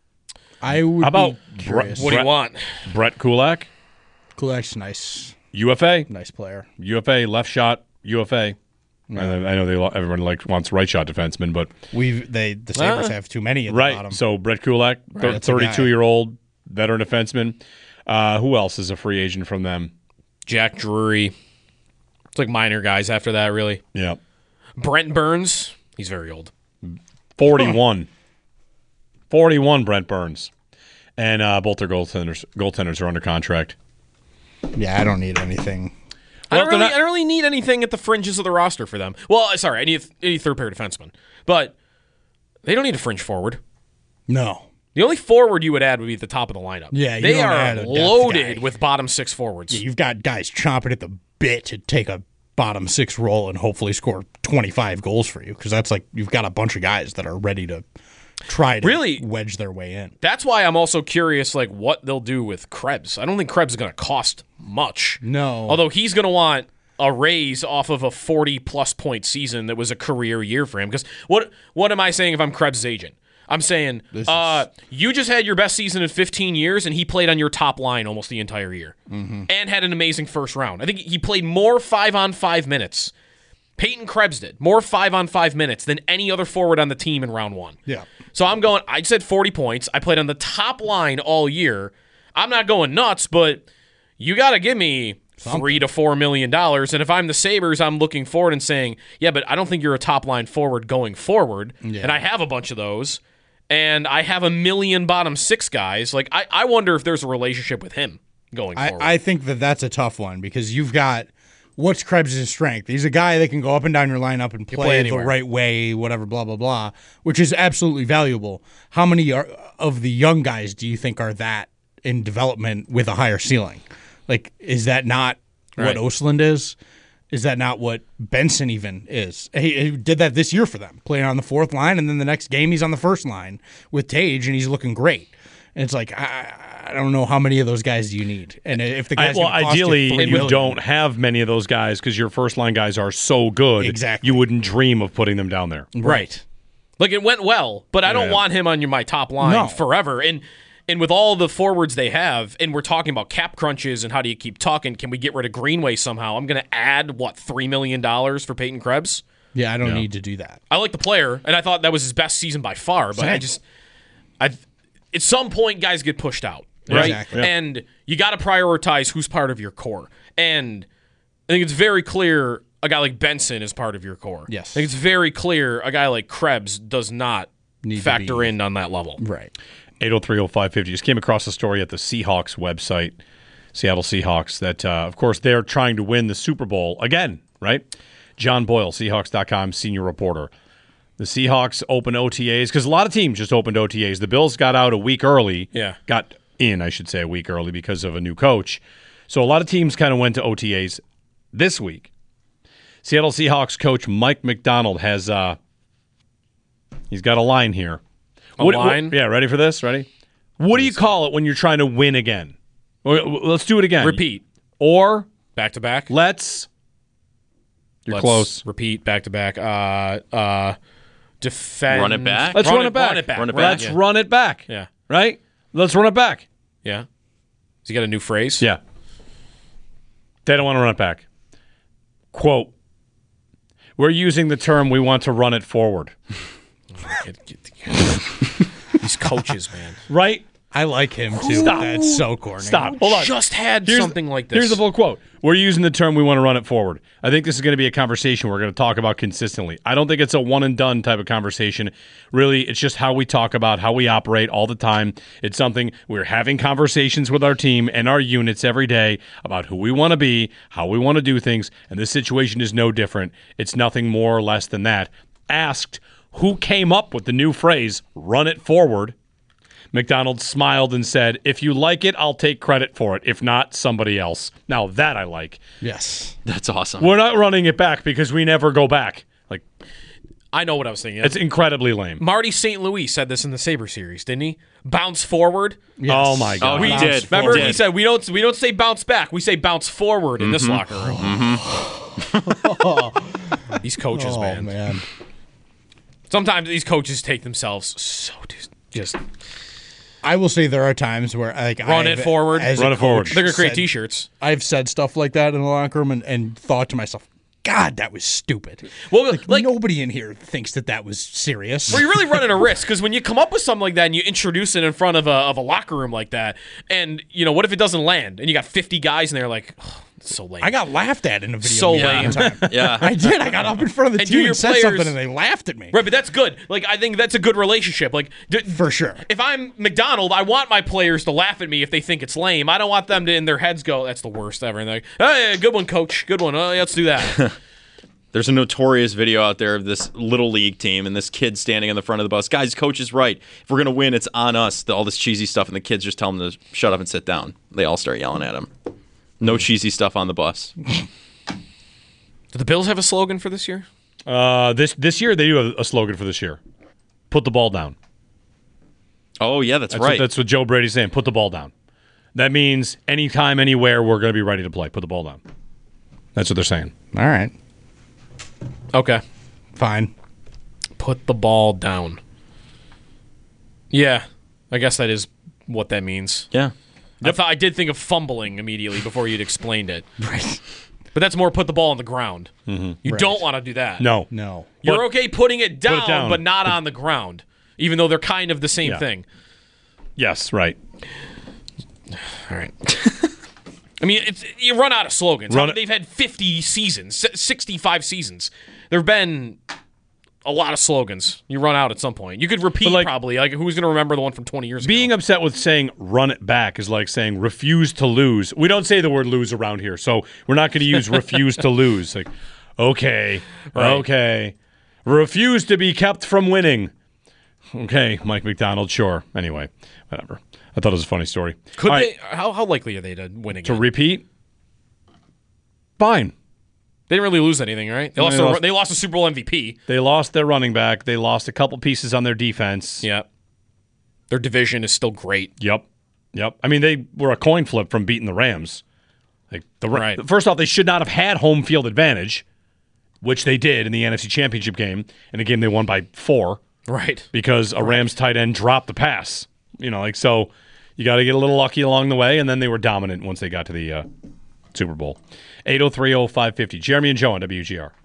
I would. How about be curious. What do you want? Brett Kulak? Kulak's nice. UFA? Nice player. UFA, left shot, UFA. I know everyone wants right shot defensemen, but the Sabres have too many at the bottom. So Brett Kulak, 32-year-old veteran defenseman. Who else is a free agent from them? Jack Drury. It's like minor guys after that, really. Yeah. Brent Burns. He's very old. 41. 41, Brent Burns. And both their goaltenders are under contract. Yeah, I don't need anything. I don't really need anything at the fringes of the roster for them. Well, sorry, I need a third-pair defenseman. But they don't need a fringe forward. No. The only forward you would add would be at the top of the lineup. Yeah, they are loaded with bottom 6 forwards. Yeah, you've got guys chomping at the bit to take a bottom 6 role and hopefully score 25 goals for you, because that's like you've got a bunch of guys that are ready to try to wedge their way in. That's why I'm also curious, like what they'll do with Krebs. I don't think Krebs is going to cost much. No. Although he's going to want a raise off of a 40-plus point season that was a career year for him. Because what am I saying if I'm Krebs' agent? I'm saying you just had your best season in 15 years, and he played on your top line almost the entire year and had an amazing first round. I think he played more 5-on-5 minutes. Peyton Krebs did more 5-on-5 minutes than any other forward on the team in round 1. Yeah. So I just had 40 points. I played on the top line all year. I'm not going nuts, but you got to give me $3 to $4 million. And if I'm the Sabres, I'm looking forward and saying, yeah, but I don't think you're a top line forward going forward. Yeah. And I have a bunch of those. And I have 1 million bottom 6 guys. Like I wonder if there's a relationship with him going forward. I think that's a tough one, because you've got what's Krebs' strength. He's a guy that can go up and down your lineup and play the right way, whatever, blah, blah, blah, which is absolutely valuable. How many of the young guys do you think are that in development with a higher ceiling? Like, is that not what Östlund is? Is that not what Benson even is? He did that this year for them, playing on the 4th line, and then the next game he's on the 1st line with Tage, and he's looking great. And it's like, I don't know how many of those guys do you need. And if the guys ideally, you don't have many of those guys because your first-line guys are so good. Exactly. You wouldn't dream of putting them down there. Right. Like, it went well, but I don't want him on my top line forever. And with all the forwards they have, and we're talking about cap crunches and how do you keep talking, can we get rid of Greenway somehow? I'm going to add, $3 million for Peyton Krebs? Yeah, I don't need to do that. I like the player, and I thought that was his best season by far, but at some point, guys get pushed out, right? Exactly. Yeah. And you got to prioritize who's part of your core. And I think it's very clear a guy like Benson is part of your core. Yes. I think it's very clear a guy like Krebs does not factor in on that level. Right. 803-0550. Just came across a story at the Seahawks website, Seattle Seahawks, that, of course, they're trying to win the Super Bowl again, right? John Boyle, Seahawks.com senior reporter. The Seahawks open OTAs, because a lot of teams just opened OTAs. The Bills got out a week early, got I should say, a week early because of a new coach. So a lot of teams kind of went to OTAs this week. Seattle Seahawks coach Mike Macdonald has he's got a line here. Line? Yeah, ready for this? Ready? What do you call it when you're trying to win again? Let's do it again. Repeat. Or back-to-back. Let's close. Repeat, back-to-back. Defend. Run it back? Let's run it back. Run it back. Run it Right, back. Let's run it back. Yeah. Right? Let's run it back. Yeah. Has he got a new phrase? Yeah. They don't want to run it back. Quote, we're using the term we want to run it forward. These coaches, man. Right? I like him too. Stop. That's so corny. Stop. Hold on. Just had Here's- something like this. Here's the full quote. We're using the term we want to run it forward. I think this is going to be a conversation we're going to talk about consistently. I don't think it's a one and done type of conversation. Really, it's just how we talk about, how we operate all the time. It's something we're having conversations with our team and our units every day about who we want to be, how we want to do things, and this situation is no different. It's nothing more or less than that. Asked who came up with the new phrase, run it forward, McDonald smiled and said, if you like it, I'll take credit for it. If not, somebody else. Now, that I like. Yes. That's awesome. We're not running it back because we never go back. Like, I know what I was thinking. it's incredibly lame. Marty St. Louis said this in the Sabre series, didn't he? Bounce forward. Yes. Oh, my God. Oh, he did. Remember, He he did. said we don't say bounce back. We say bounce forward in this locker room. These coaches, man. Sometimes these coaches take themselves so just I will say there are times where run it forward. Run it forward. They're gonna create T-shirts. I've said stuff like that in the locker room and thought to myself, God, that was stupid. Well, like nobody in here thinks that was serious. Well, you're really running a risk because when you come up with something like that and you introduce it in front of a locker room like that, and what if it doesn't land and you got 50 guys in there like, oh, it's so lame. I got laughed at in a video. So one lame. time. Yeah. I did. I got up in front of the And do team your and said players- something, and they laughed at me. Right, but that's good. Like, I think that's a good relationship. Like, For sure. if I'm McDonald, I want my players to laugh at me if they think it's lame. I don't want them to, in their heads, go, that's the worst ever. And they're like, oh, yeah, good one, coach. Good one. Oh, yeah, let's do that. There's a notorious video out there of this little league team and this kid standing in the front of the bus. Guys, coach is right. If we're going to win, it's on us. All this cheesy stuff, and the kids just tell him to shut up and sit down. They all start yelling at him. No cheesy stuff on the bus. Do the Bills have a slogan for this year? This year, they do have a slogan for this year. Put the ball down. Oh, yeah, that's right. That's what Joe Brady's saying. Put the ball down. That means anytime, anywhere, we're going to be ready to play. Put the ball down. That's what they're saying. All right. Okay. Fine. Put the ball down. Yeah, I guess that is what that means. Yeah. I did think of fumbling immediately before you'd explained it. Right. But that's more put the ball on the ground. Mm-hmm. You Right. don't want to do that. No. You're But- okay putting it down, down. but not on the ground, even though they're kind of the same Yeah. thing. Yes, right. All right. I mean, you run out of slogans. Run it- They've had 50 seasons, 65 seasons. There have been a lot of slogans. You run out at some point. You could repeat probably. Like, who's going to remember the one from 20 years ago? Being upset with saying run it back is like saying refuse to lose. We don't say the word lose around here, so we're not going to use refuse to lose. Like, okay, Right. okay. Refuse to be kept from winning. Okay, Mike McDonald, sure. Anyway, whatever. I thought it was a funny story. Could All they? right, How likely are they to win again? to repeat? Fine. They didn't really lose anything, right? They lost a Super Bowl MVP. They lost their running back. They lost a couple pieces on their defense. Yeah. Their division is still great. Yep. I mean, they were a coin flip from beating the Rams. Like Right. First off, they should not have had home field advantage, which they did in the NFC Championship game, in a game they won by 4. Right. Because a Rams tight end dropped the pass. So you got to get a little lucky along the way, and then they were dominant once they got to the Super Bowl. 803-0550. Jeremy and Joe on WGR.